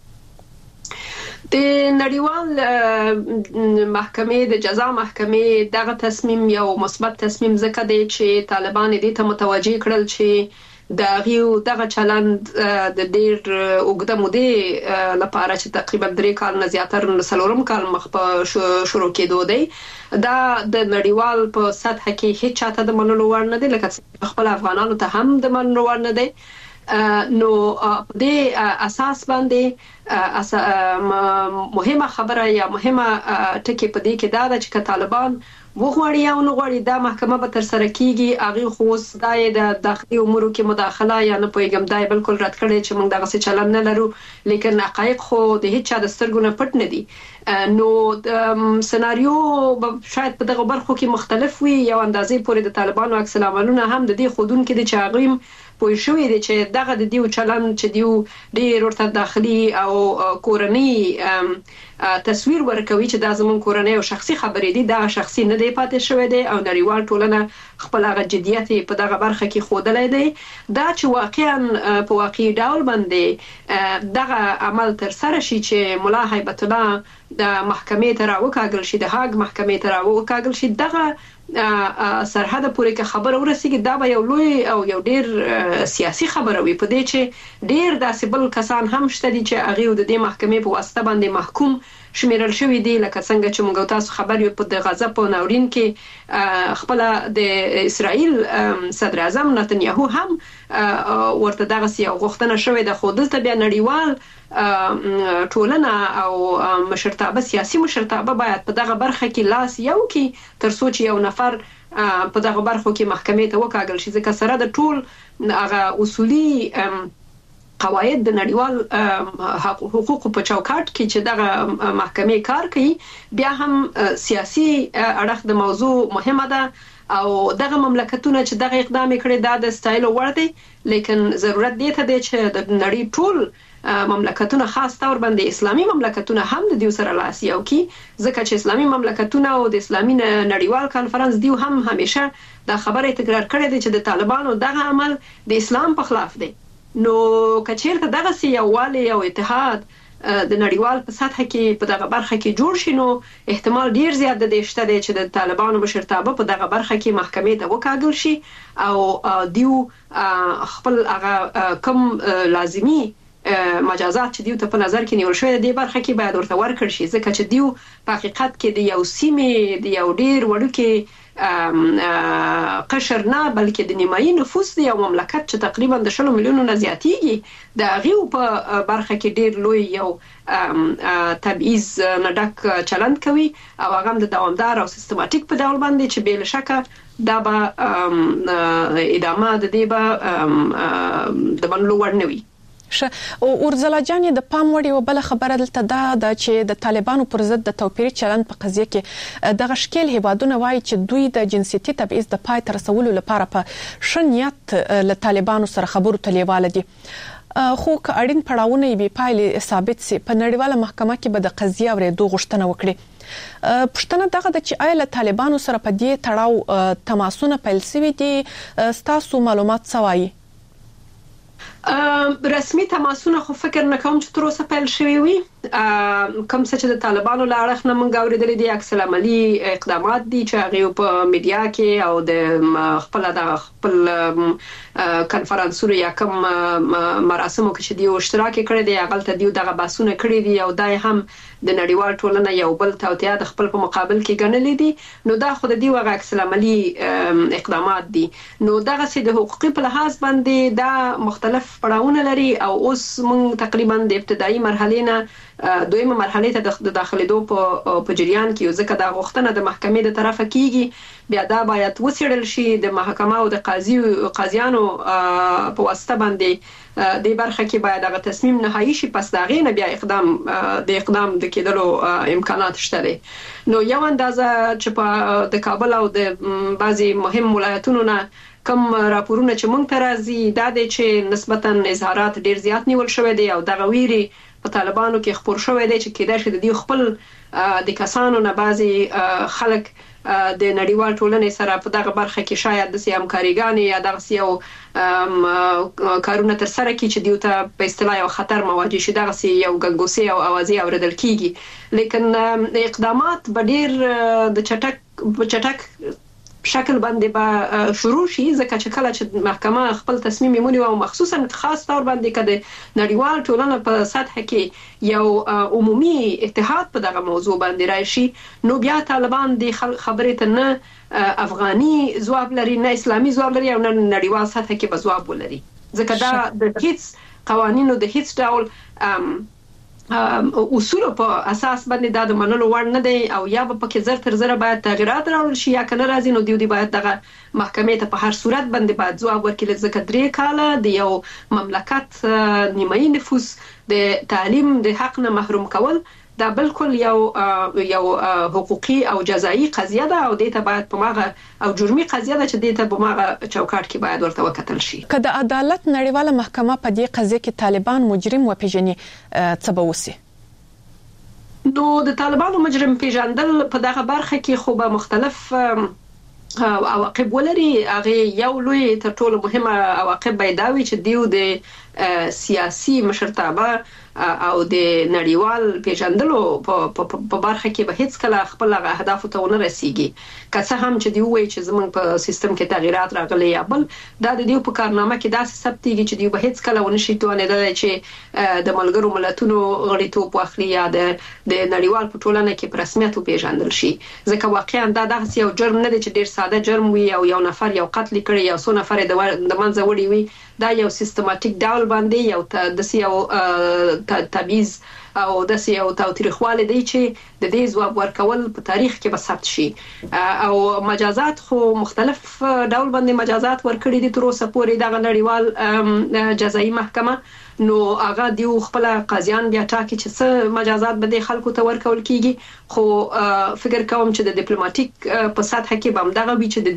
د نړیوال محکمې د جزا محکمې دغه تصمیم یو مثبت تصمیم ځکه دی چې طالبان دې ته متوجه کړل چې د غیو دغه چلند د ډیر اوږده مودې لپاره چې تقریبا درې کال نه زیاتره سلورم کال مخ په شروع کېدو دی، دا د نړیوال په سطح کې هیڅ چاته د منلو وړ نه دی، لکه خپل افغانانو ته هم د منلو وړ نه دی. نو د اساس باندې مهمه خبره یا مهمه ټکی په دې کې دا ده چې طالبان وغواړي یا نه غواړي دا محکمه به تر سره کیږي. هغه خو دای د داخلي امورو کې مداخله یا نه پویګم دای بالکل رد کړي چې موږ دغه څه چلن نه لرو، لیکن حقایق خو د هیڅ چا د سترګو نه پټ نه دي. نو سناریو شاید په دغه برخو کې مختلف وي. یو اندازې پورې د طالبانو عکس العملونه هم د دې خودون کې د چاغیم پوه شوې دي چې دغه د دیو چلن چې دیو ډېر ورته داخلي او کورنۍ تصویر ورکوي چې دا زمون کورنۍ او شخصي خبرې دي، دا شخصي نه دی پاتې شوی دی او نړیوال ټولنه خپل هغه جديت په دغه برخه کې خودلای دی. دا چې واقعا په واقعي ډول باندې دغه عمل تر سره شي چې مولا هیبت الله د محکمې ته راوکاږل شي، د هاګ محکمې ته راوکاږل شي، دغه سرحد پورې که خبر ورسیږي دا به یو لوی او یو ډیر سیاسي خبره وي. په دې چې ډیر داسې بل کسان هم شته دي چې هغه د دې محکمې په واسطه باندې محکوم شمیرل شوی دی، لکه څنګه چې موږ تاسو خبر یو په د غزا په ناورین کې خپل د اسرائیل صدر اعظم نتنیاهو هم ورته دغه یو غوښتنه شوې ده، خو دلته بیا نړیوال ټولنه او مشرتابه سیاسي مشرتابه باید په دغه برخه کې لاس یو کې تر څو چې یو نفر په دغه برخو کې محکمې ته وکاږل شي، ځکه سره د ټول هغه اصولي قواعد د نړیوال حقوقو په چوکاټ کې چې دغه محکمې کار کوي، بیا هم سیاسي اړخ د موضوع مهمه ده او دغه مملکتونه چې دغه اقدام کړي دا د ستایلو وړ دی، لیکن ضرورت دی ته دی چې د نړۍ ټول مملکتونه خاص تور باندې اسلامي مملکتونه هم د دیو سره لاس یو کی، ځکه چې اسلامي مملکتونه او د اسلامي نړیوال کانفرنس دیو هم همیشه دا خبره تکرار کړې ده چې د طالبانو دغه عمل د اسلام په خلاف دی. نو کچیرته دغه سی یووالی او اتحاد د نړیوال په سطح کې په دغه برخه کې جوړ شي، نو احتمال ډیر زیات د دې شته دی چې د طالبانو مشرتابه په دغه برخه کې محکمې ته وکاږل شي او دیو خپل هغه کم لازمی مجازات چې دیو ته په نظر کې نیول شوی دی برخه کې باید ورته ورکړ شي، ځکه چې دیو په حقیقت کې د یو سیمې د یو ډیر وړوکی قشر نه بلکې د نیمایي نفوس دی یو مملکت چې تقریبا د شلو میلیونو نه زیاتیږي، د غیو په برخه کې ډیر لوی یو تبعیض نه ډک چلند کوي او هغه د دوامدار او سیستماتیک په ډول باندې چې بل شکه دا به ادامه د دې به د منلو وړ نه وي. او اورزلا جان د پام وړ یو بل خبره دلته دا د چې د طالبانو پر ضد د توپیري چلند په قضیه کې د غشکل هیوادونه وایي چې دوی د جنسيتي تبعیض د پای تر رسولو لپاره په شنیت له طالبانو سره خبرو تلیواله دي، خو که اړین پړاوونه به پایلې ثابت سي په نړیواله محکمه کې به د قضیه اورېدو غوښتنه وکړي. پښتنه دغه د چې آیا له طالبانو سره په دې تړاو تماسونه پیل شوي دي ستاسو معلومات سوایي رسمي تماسونه خو فکر نه کوم چې تر اوسه پیل شوي وي کوم څه چې د طالبانو له اړخ نه مونږ اورېدلې دي عکس العملي اقدامات دي چې هغه په میډیا کې او د خپل د خپل کانفرنسونو یا کوم مراسمو کې چې دی اشتراک کړی دی هغه ته دی دغه باسونه کړی دي او دای هم د نړیوال ټولنه یو بل توطئه د خپل په مقابل کې ګڼلې دي نو دا خو د دی وغه عکس العملي اقدامات دي نو دغه سي د حقوقي په لحاظ باندې دا مختلف پړاوونه لري او اوس مونږ تقریبا د ابتدایي مرحله نه دویمه مرحله ته د داخليدو په په جریان کې ځکه دا غوښتنه د محکمې د طرفه کیږي بیا دا باید وڅېړل شي د محکمه او د قاضي قاضیانو په واسطه باندې د برخه کې باید هغه تصمیم نهایی شي پس دا غینه بیا اقدام د اقدام د کېدلو امکانات شته نو یو اندازه چې په د کابل او د بعضي مهم ولایتونو نه کوم راپورونه چې مونږ ته راځي دا د چې نسبتا اظهارات ډیر زیات نیول شوی دی او دغه ویري په طالبانو کې خبر شوی دی چې کېدای شي د دې خپل د کسانو نه بعضي خلک د نړیوال ټولنې سره په دغه برخه کې شاید د سیام کاریګانی یا دغه سیو کارونه تر سره کې چې دیوته په اصطلاح یو خطر مواجه شي دغه سی یو ګنګوسي او اوازي اوریدل کیږي لیکن اقدامات به ډیر د چټک چټک شکل باندې به شروع شي ځکه چې کله چې محکمه خپل تصمیم ونیوي او مخصوصا خاص تور باندې کده نړیوال ټولنه په سطح کې یو عمومي اتحاد په دغه موضوع باندې راشي نو بیا طالبان د خبرې ته نه افغاني ځواب لري نه اسلامي ځواب لري او نه نړیوال سطح کې به ځواب ولري ځکه دا د هیڅ قوانینو د هیڅ ډول اصول په اساس باندې دا د منلو وړ نه دی او یا په کې زر تر زر باید تغیرات راوړل شي یا کنه راځي نو دی دی باید دغه محکمې ته په هر صورت باندې باید ځواب ورکړي ځکه درې کاله د یو مملکت نیمایي نفوس د تعلیم د حق نه محروم کول دا بالکل یو یو حقوقي او جزایی قضیه ده او دې ته باید په ماغه او جرمي قضیه ده چې دې ته په ماغه چوکاټ کې باید ورته وکتل شي که د عدالت نړیواله محکمه په دې قضیه کې طالبان مجرم وپیژني څه به وسی نو د طالبانو مجرم پیژندل په دغه برخه کې خو به مختلف عواقب ولري هغه یو لوی تر ټولو مهمه عواقب بيداوي چې دیو د سیاسي مشرتابه او د نړیوال پیژندلو په برخه کې به هیڅ کله خپل اهداف ته ونه رسیږي که څه هم چې دی وایي چې زمونږ په سیستم کې تغیرات راغلي یا بل دا د دیو په کارنامه کې داسې ثبتېږي چې دی به هیڅ کله ونه شي توانېدل چې د ملګرو ملتونو غړیتوب واخلي یا د د نړیوال په ټولنه کې په رسمیت پیژندل شي ځکه واقعا دا دغه یو جرم نه دی چې ډیر ساده جرم وي او یو نفر یو قتل کړي یا څو نفر د منځه وړي وي دا یو سیستماتیک ډول باندې یو د سیو تبعیض او د سیو تاوتریخواله دی چې د دې ځواب ورکول په تاریخ کې به ثبت شي او مجازات خو مختلف ډول باندې مجازات ورکړي دي تر اوسه پورې د نړیوال جزایي محکمه نو هغه دی خپل قاضیان بیا ټاکي چې څه مجازات به د خلکو ته ورکول کیږي خو فکر کوم چې د ډیپلوماټیک په سطح کې به هم دغه وی چې د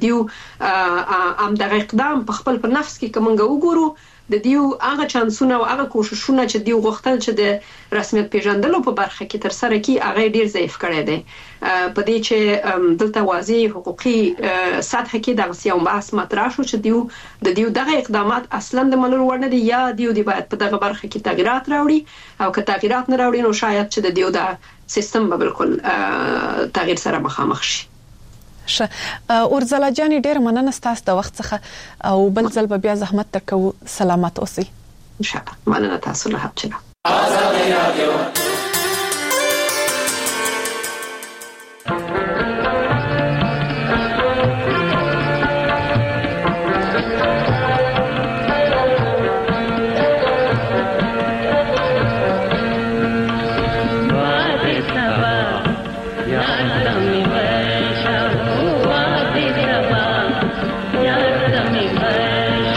دیو ام دغه اقدام په خپل په نفس کې کومنګ وګورو د دیو هغه چانسونه او هغه کوششونه چې دیو غوښتل چې د رسمیت پیژندلو په برخه کې تر سره کی هغه ډیر ضعیف کړی دی په دې چې دلته واضح حقوقي سطح کې د سیاو بحث مطرح شو چې دیو د دیو دغه اقدامات اصلا د منلو وړ نه دي یا دیو دی باید په دغه برخه کې تغیرات راوړي او که تغیرات نه راوړي نو شاید چې د دیو د سیستم به بالکل تغییر سره مخامخ شي شه اورزلا جاني ډیر مننه ستاسو د وخت څخه او بل ځل بیا زحمت ترکو سلامت اوسئ ان شاء الله مننه تاسو له حق آزاد رادیو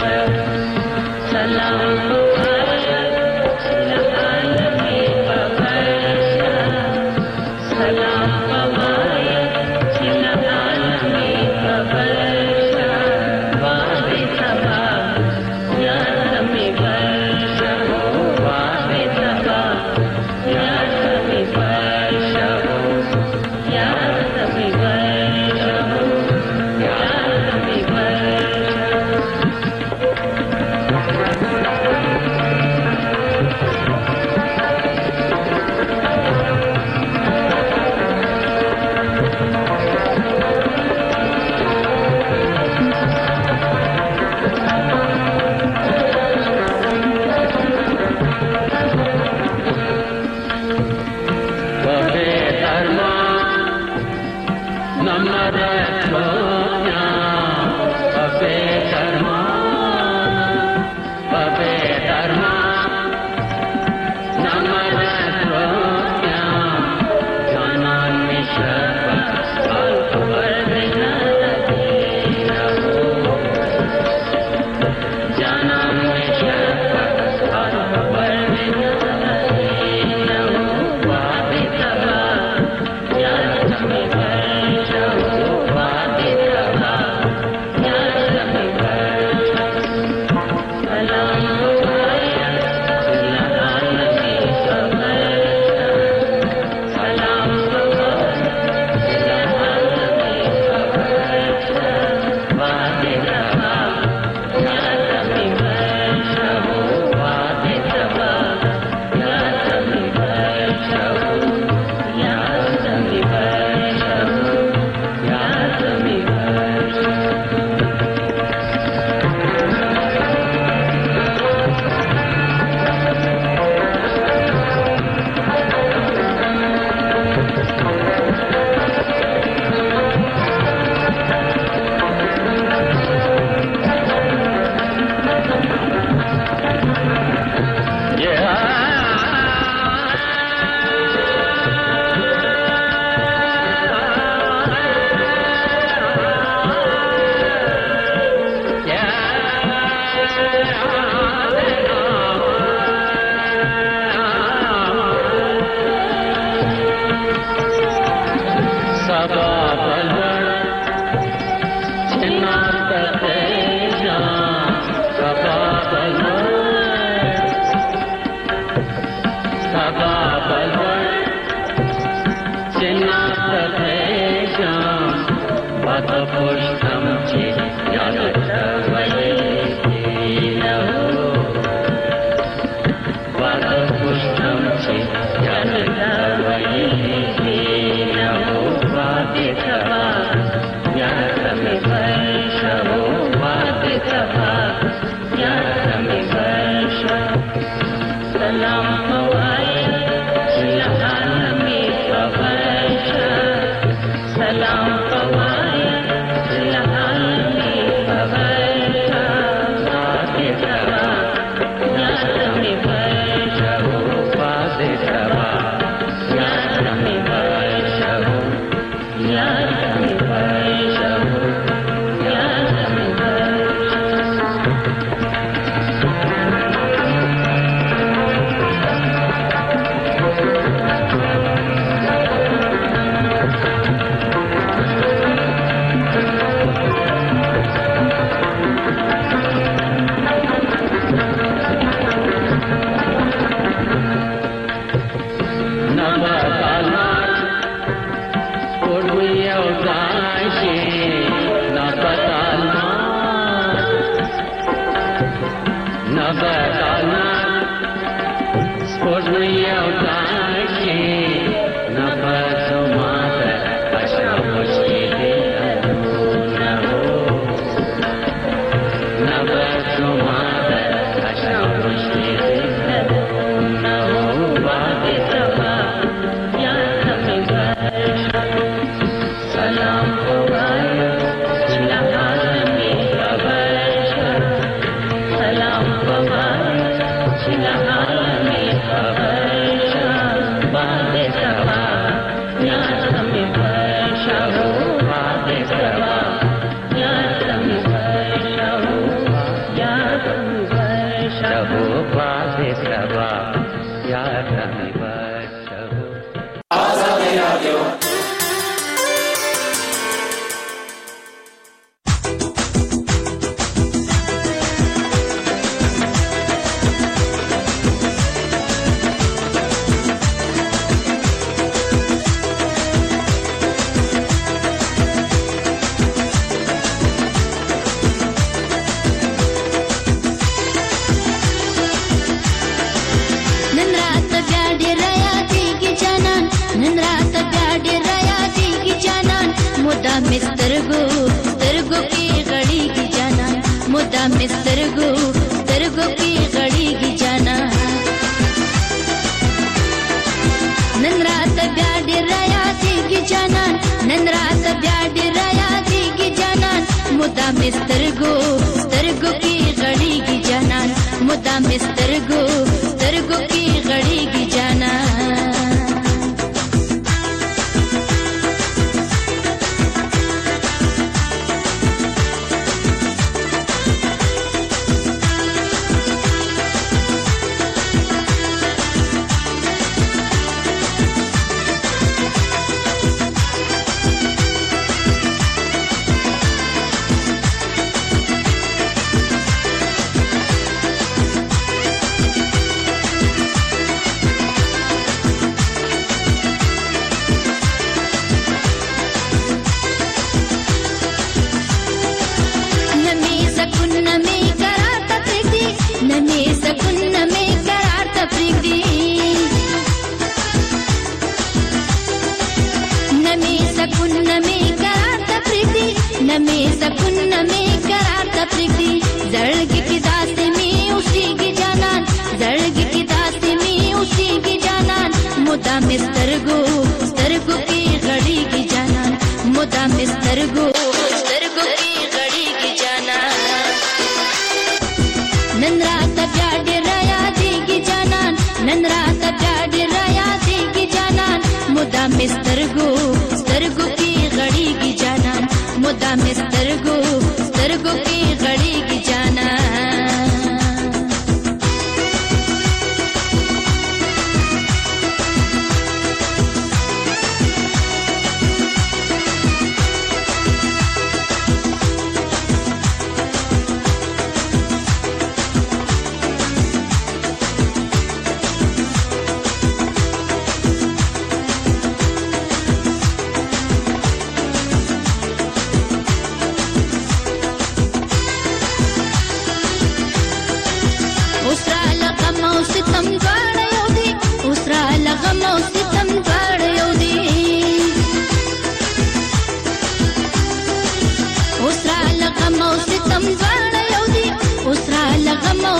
Salam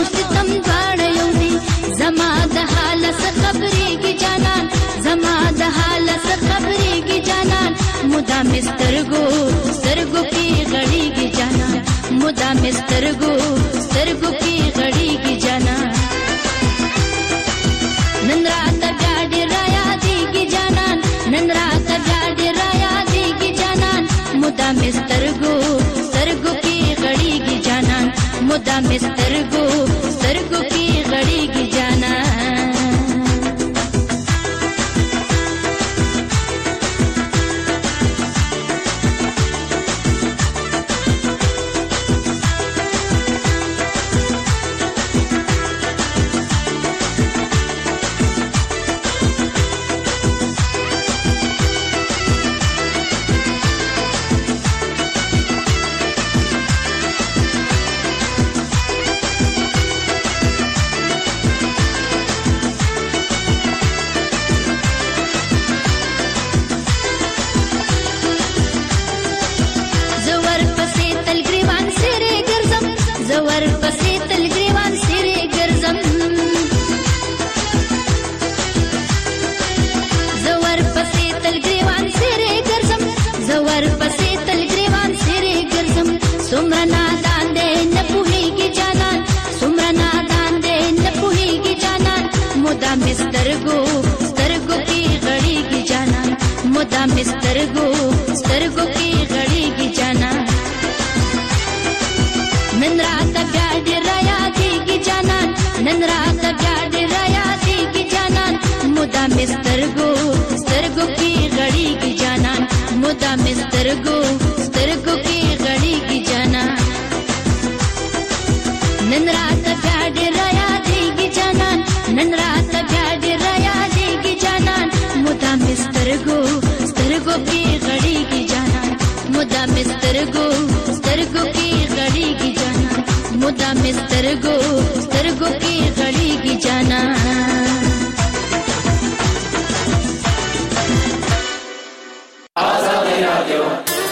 ستم دواړه یو دي زما د حال څه خبرېږي جانان زما د حال څه خبرېږي جانان مدام سترګو سترګو کې غړېږي جانان مدام سترګو سترګو کې غړېږي جانان نن راته بیا ډېر رایادېږي جانان نن راته بیا ډېر رایادېږي جانان مدام سترګو سترګو کې غړېږي جانان مدام سترګو سترګو کې غړېږي جانان سترګو سترګو کې غړېږي جانان نن راته بیا ډېر رایادېږي جانان نن راته بیا ډېر رایادېږي جانان مدام سترګو سترګو کې غړېږي جانان مدام سترګو سترګو کې غړېږي جانان نن راته بیا ډېر رایادېږي جانان نن راته بیا ډېر رایادېږي جانان مدام سترګو سترګو کې غړېږي جانان مدام سترګو سترګو کې غړېږي جانان مدام سترګو سترګو کې غړېږي جانان آزادي رادیو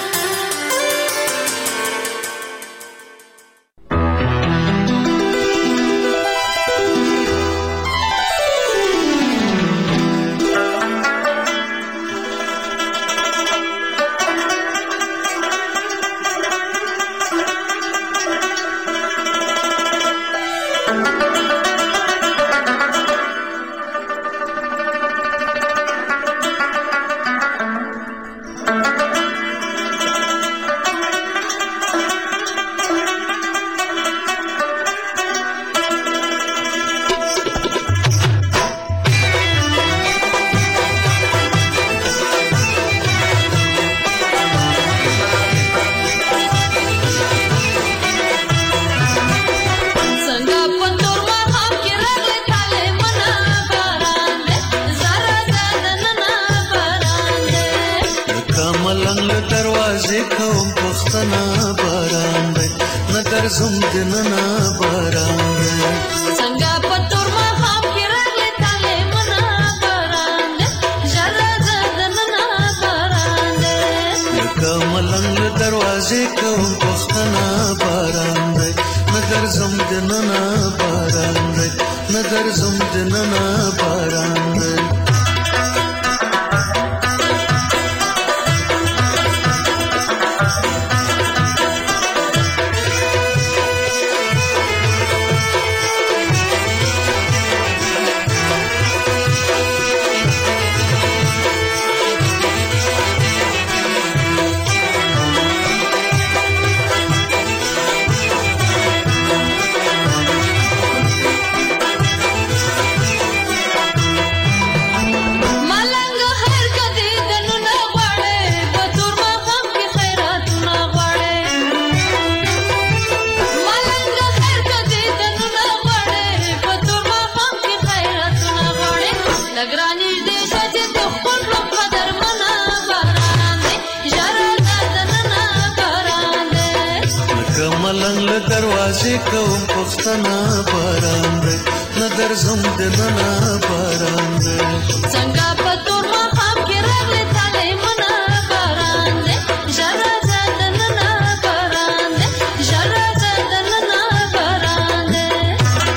دروازې کوم پښتنه باران دی نظر زم د ننا باران دی څنګه په تور مخام کې راغلی تاله منا باران دی ژړا د ننا باران دی ژړا د ننا باران دی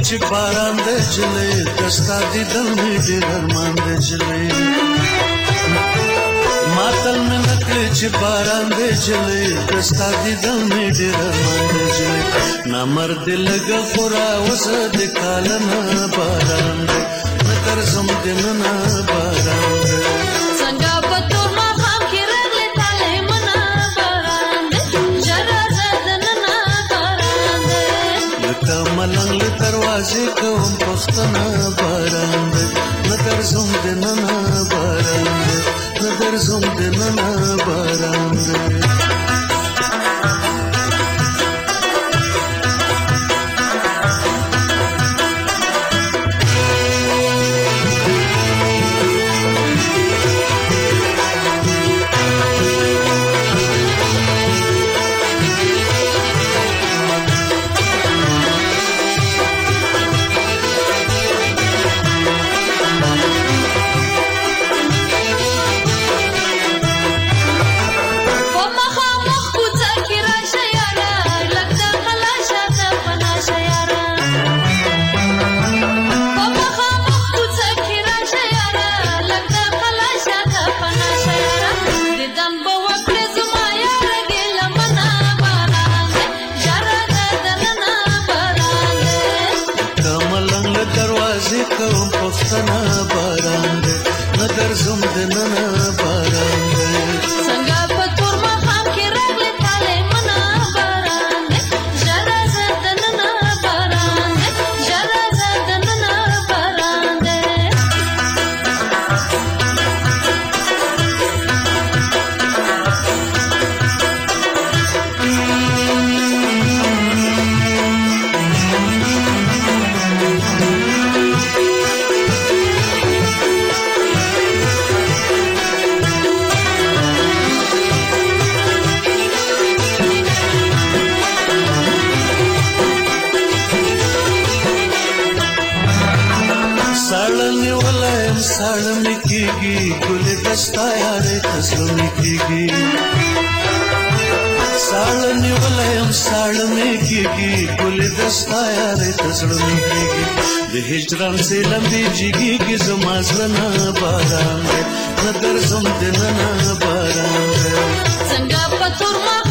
چې باران د جلې دستا دي دل می ډېر ارمان د جلې ماتل مې نکړې چې باران د جلې دستا دي دل می ډېر ارمان د جلې نامرد لګ خورا وسه د کالنا باران دې نتر زم دې نه باران دې څنګه په تور ما خام کې راغلې تاله منا باران دې جرا زدننا باران دې لکه ملنګ له دروازې کوم پښتنه باران دې نتر زم دې نه باران دې نتر زم دې نه باران دې هجران سے لمبی جگی کی زمازلنا باران دے نظر زم دننا باران دے څنګه په تور ما